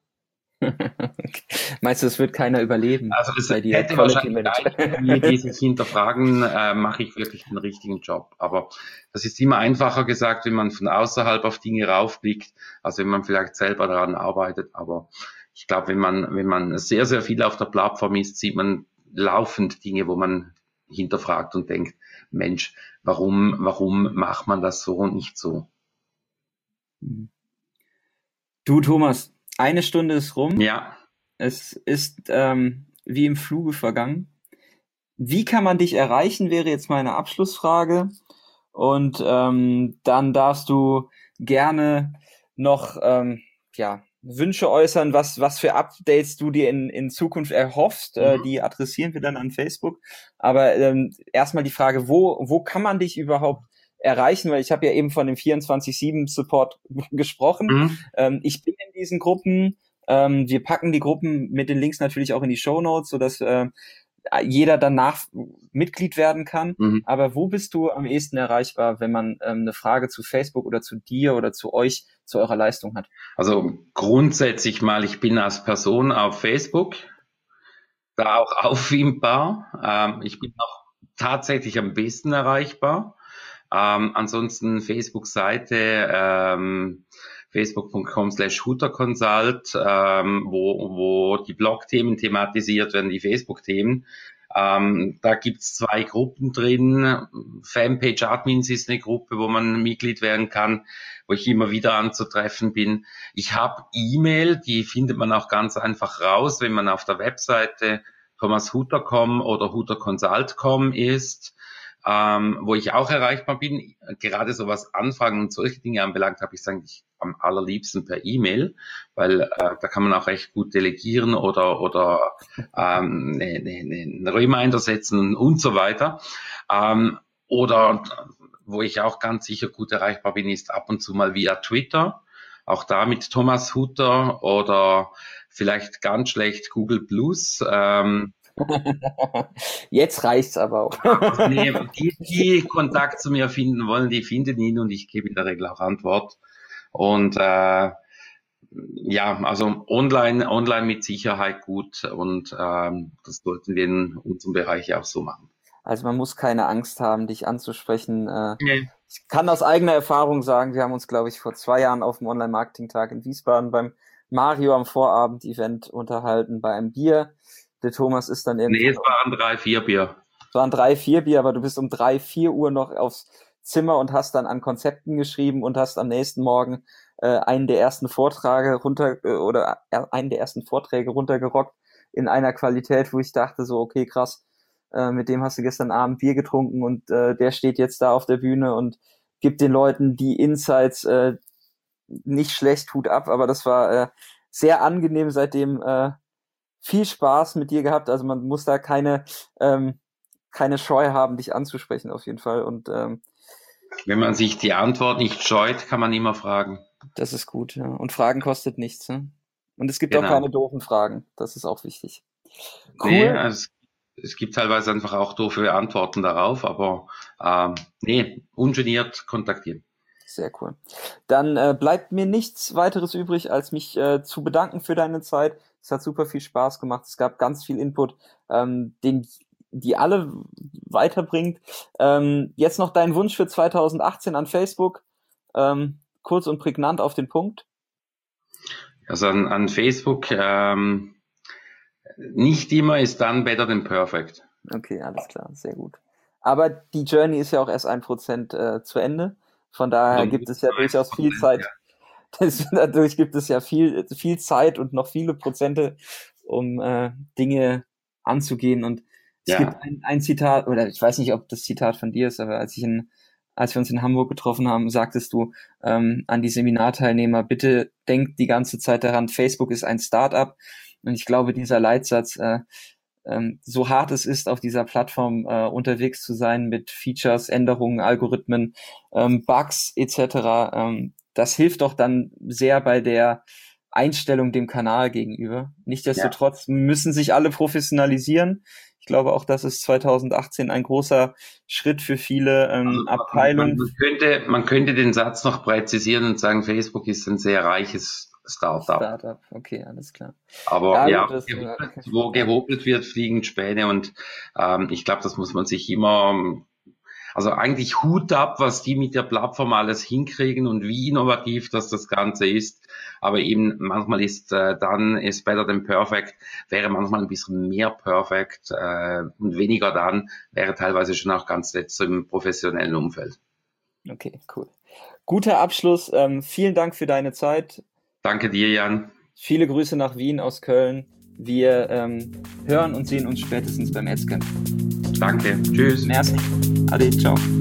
Meinst du, es wird keiner überleben? Also es hätte wahrscheinlich einige, die sich hinterfragen, äh, mache ich wirklich den richtigen Job. Aber das ist immer einfacher gesagt, wenn man von außerhalb auf Dinge raufblickt, als wenn man vielleicht selber daran arbeitet. Aber ich glaube, wenn man wenn man sehr, sehr viel auf der Plattform ist, sieht man laufend Dinge, wo man hinterfragt und denkt, Mensch, warum, warum macht man das so und nicht so? Du, Thomas, eine Stunde ist rum. Ja. Es ist ähm, wie im Fluge vergangen. Wie kann man dich erreichen, wäre jetzt meine Abschlussfrage. Und ähm, dann darfst du gerne noch ähm, ja, Wünsche äußern, was, was für Updates du dir in, in Zukunft erhoffst. Mhm. Äh, die adressieren wir dann an Facebook. Aber ähm, erstmal die Frage, wo, wo kann man dich überhaupt erreichen? Weil ich habe ja eben von dem vierundzwanzig sieben Support gesprochen. Mhm. Ähm, ich bin in diesen Gruppen. Ähm, wir packen die Gruppen mit den Links natürlich auch in die Shownotes, sodass äh, jeder danach Mitglied werden kann. Mhm. Aber wo bist du am ehesten erreichbar, wenn man ähm, eine Frage zu Facebook oder zu dir oder zu euch, zu eurer Leistung hat? Also grundsätzlich mal, ich bin als Person auf Facebook, da auch auffindbar. Ähm, ich bin auch tatsächlich am besten erreichbar. Ähm, ansonsten Facebook-Seite ähm, facebook punkt com slash huterconsult, ähm, wo, wo die Blog-Themen thematisiert werden, die Facebook-Themen. Ähm, da gibt's zwei Gruppen drin. Fanpage Admins ist eine Gruppe, wo man Mitglied werden kann, wo ich immer wieder anzutreffen bin. Ich habe E-Mail, die findet man auch ganz einfach raus, wenn man auf der Webseite thomas huter punkt com oder huterconsult punkt com ist. Ähm, wo ich auch erreichbar bin, gerade so was Anfragen und solche Dinge anbelangt, habe ich es eigentlich am allerliebsten per E-Mail, weil äh, da kann man auch recht gut delegieren oder oder ähm, ne, ne, ne, einen Reminder setzen und so weiter. Ähm, oder wo ich auch ganz sicher gut erreichbar bin, ist ab und zu mal via Twitter, auch da mit Thomas Hutter oder vielleicht ganz schlecht Google Plus. Ähm, Jetzt reicht's aber auch. Nee, die, die Kontakt zu mir finden wollen, die finden ihn und ich gebe in der Regel auch Antwort. Und äh, ja, also online, online mit Sicherheit gut und ähm, das sollten wir in unserem Bereich auch so machen. Also man muss keine Angst haben, dich anzusprechen. Äh, nee. Ich kann aus eigener Erfahrung sagen, wir haben uns, glaube ich, vor zwei Jahren auf dem Online-Marketing-Tag in Wiesbaden beim Mario am Vorabend-Event unterhalten bei einem Bier. Der Thomas ist dann irgendwie... Nee, es waren drei, vier Bier. Es waren drei, vier Bier, aber du bist um drei, vier Uhr noch aufs Zimmer und hast dann an Konzepten geschrieben und hast am nächsten Morgen äh, einen der ersten Vorträge runter äh, oder äh, einen der ersten Vorträge runtergerockt in einer Qualität, wo ich dachte so, okay, krass, äh, mit dem hast du gestern Abend Bier getrunken und äh, der steht jetzt da auf der Bühne und gibt den Leuten die Insights äh, nicht schlecht, Hut ab, aber das war äh, sehr angenehm, seitdem äh, viel Spaß mit dir gehabt, also man muss da keine ähm, keine Scheu haben, dich anzusprechen auf jeden Fall und ähm, wenn man sich die Antwort nicht scheut, kann man immer fragen. Das ist gut, ja. Und Fragen kostet nichts, ne? Und es gibt genau. auch keine doofen Fragen, das ist auch wichtig. Cool. Nee, also es gibt teilweise einfach auch doofe Antworten darauf, aber ähm, nee, ungeniert kontaktieren. Sehr cool. Dann äh, bleibt mir nichts weiteres übrig, als mich äh, zu bedanken für deine Zeit. Es hat super viel Spaß gemacht. Es gab ganz viel Input, ähm, den die alle weiterbringt. Ähm, jetzt noch dein Wunsch für zwanzig achtzehn an Facebook. Ähm, kurz und prägnant auf den Punkt. Also an, an Facebook, ähm, nicht immer ist dann better than perfect. Okay, alles klar, sehr gut. Aber die Journey ist ja auch erst ein Prozent äh, zu Ende. Von daher gibt es ja durchaus viel Zeit. Das, dadurch gibt es ja viel, viel Zeit und noch viele Prozente, um äh, Dinge anzugehen. Und es ja. gibt ein, ein Zitat, oder ich weiß nicht, ob das Zitat von dir ist, aber als ich in, als wir uns in Hamburg getroffen haben, sagtest du ähm, an die Seminarteilnehmer, bitte denkt die ganze Zeit daran, Facebook ist ein Start-up. Und ich glaube, dieser Leitsatz, äh, ähm, so hart es ist, auf dieser Plattform äh, unterwegs zu sein mit Features, Änderungen, Algorithmen, ähm, Bugs et cetera, ähm, das hilft doch dann sehr bei der Einstellung dem Kanal gegenüber. Nichtsdestotrotz ja. müssen sich alle professionalisieren. Ich glaube auch, das ist zwanzig achtzehn ein großer Schritt für viele ähm, also, Abteilungen. Man könnte, man könnte den Satz noch präzisieren und sagen, Facebook ist ein sehr reiches Startup. Startup, okay, alles klar. Aber ja, ja gehobelt, wo gehobelt wird, fliegen Späne und ähm, ich glaube, das muss man sich immer Also eigentlich Hut ab, was die mit der Plattform alles hinkriegen und wie innovativ das das Ganze ist. Aber eben manchmal ist äh, dann ist better than perfect, wäre manchmal ein bisschen mehr perfect äh, und weniger dann, wäre teilweise schon auch ganz nett so im professionellen Umfeld. Okay, cool. Guter Abschluss. Ähm, vielen Dank für deine Zeit. Danke dir, Jan. Viele Grüße nach Wien aus Köln. Wir ähm, hören und sehen uns spätestens beim AdsCamp. Danke. Tschüss. Merci. Ade, ciao.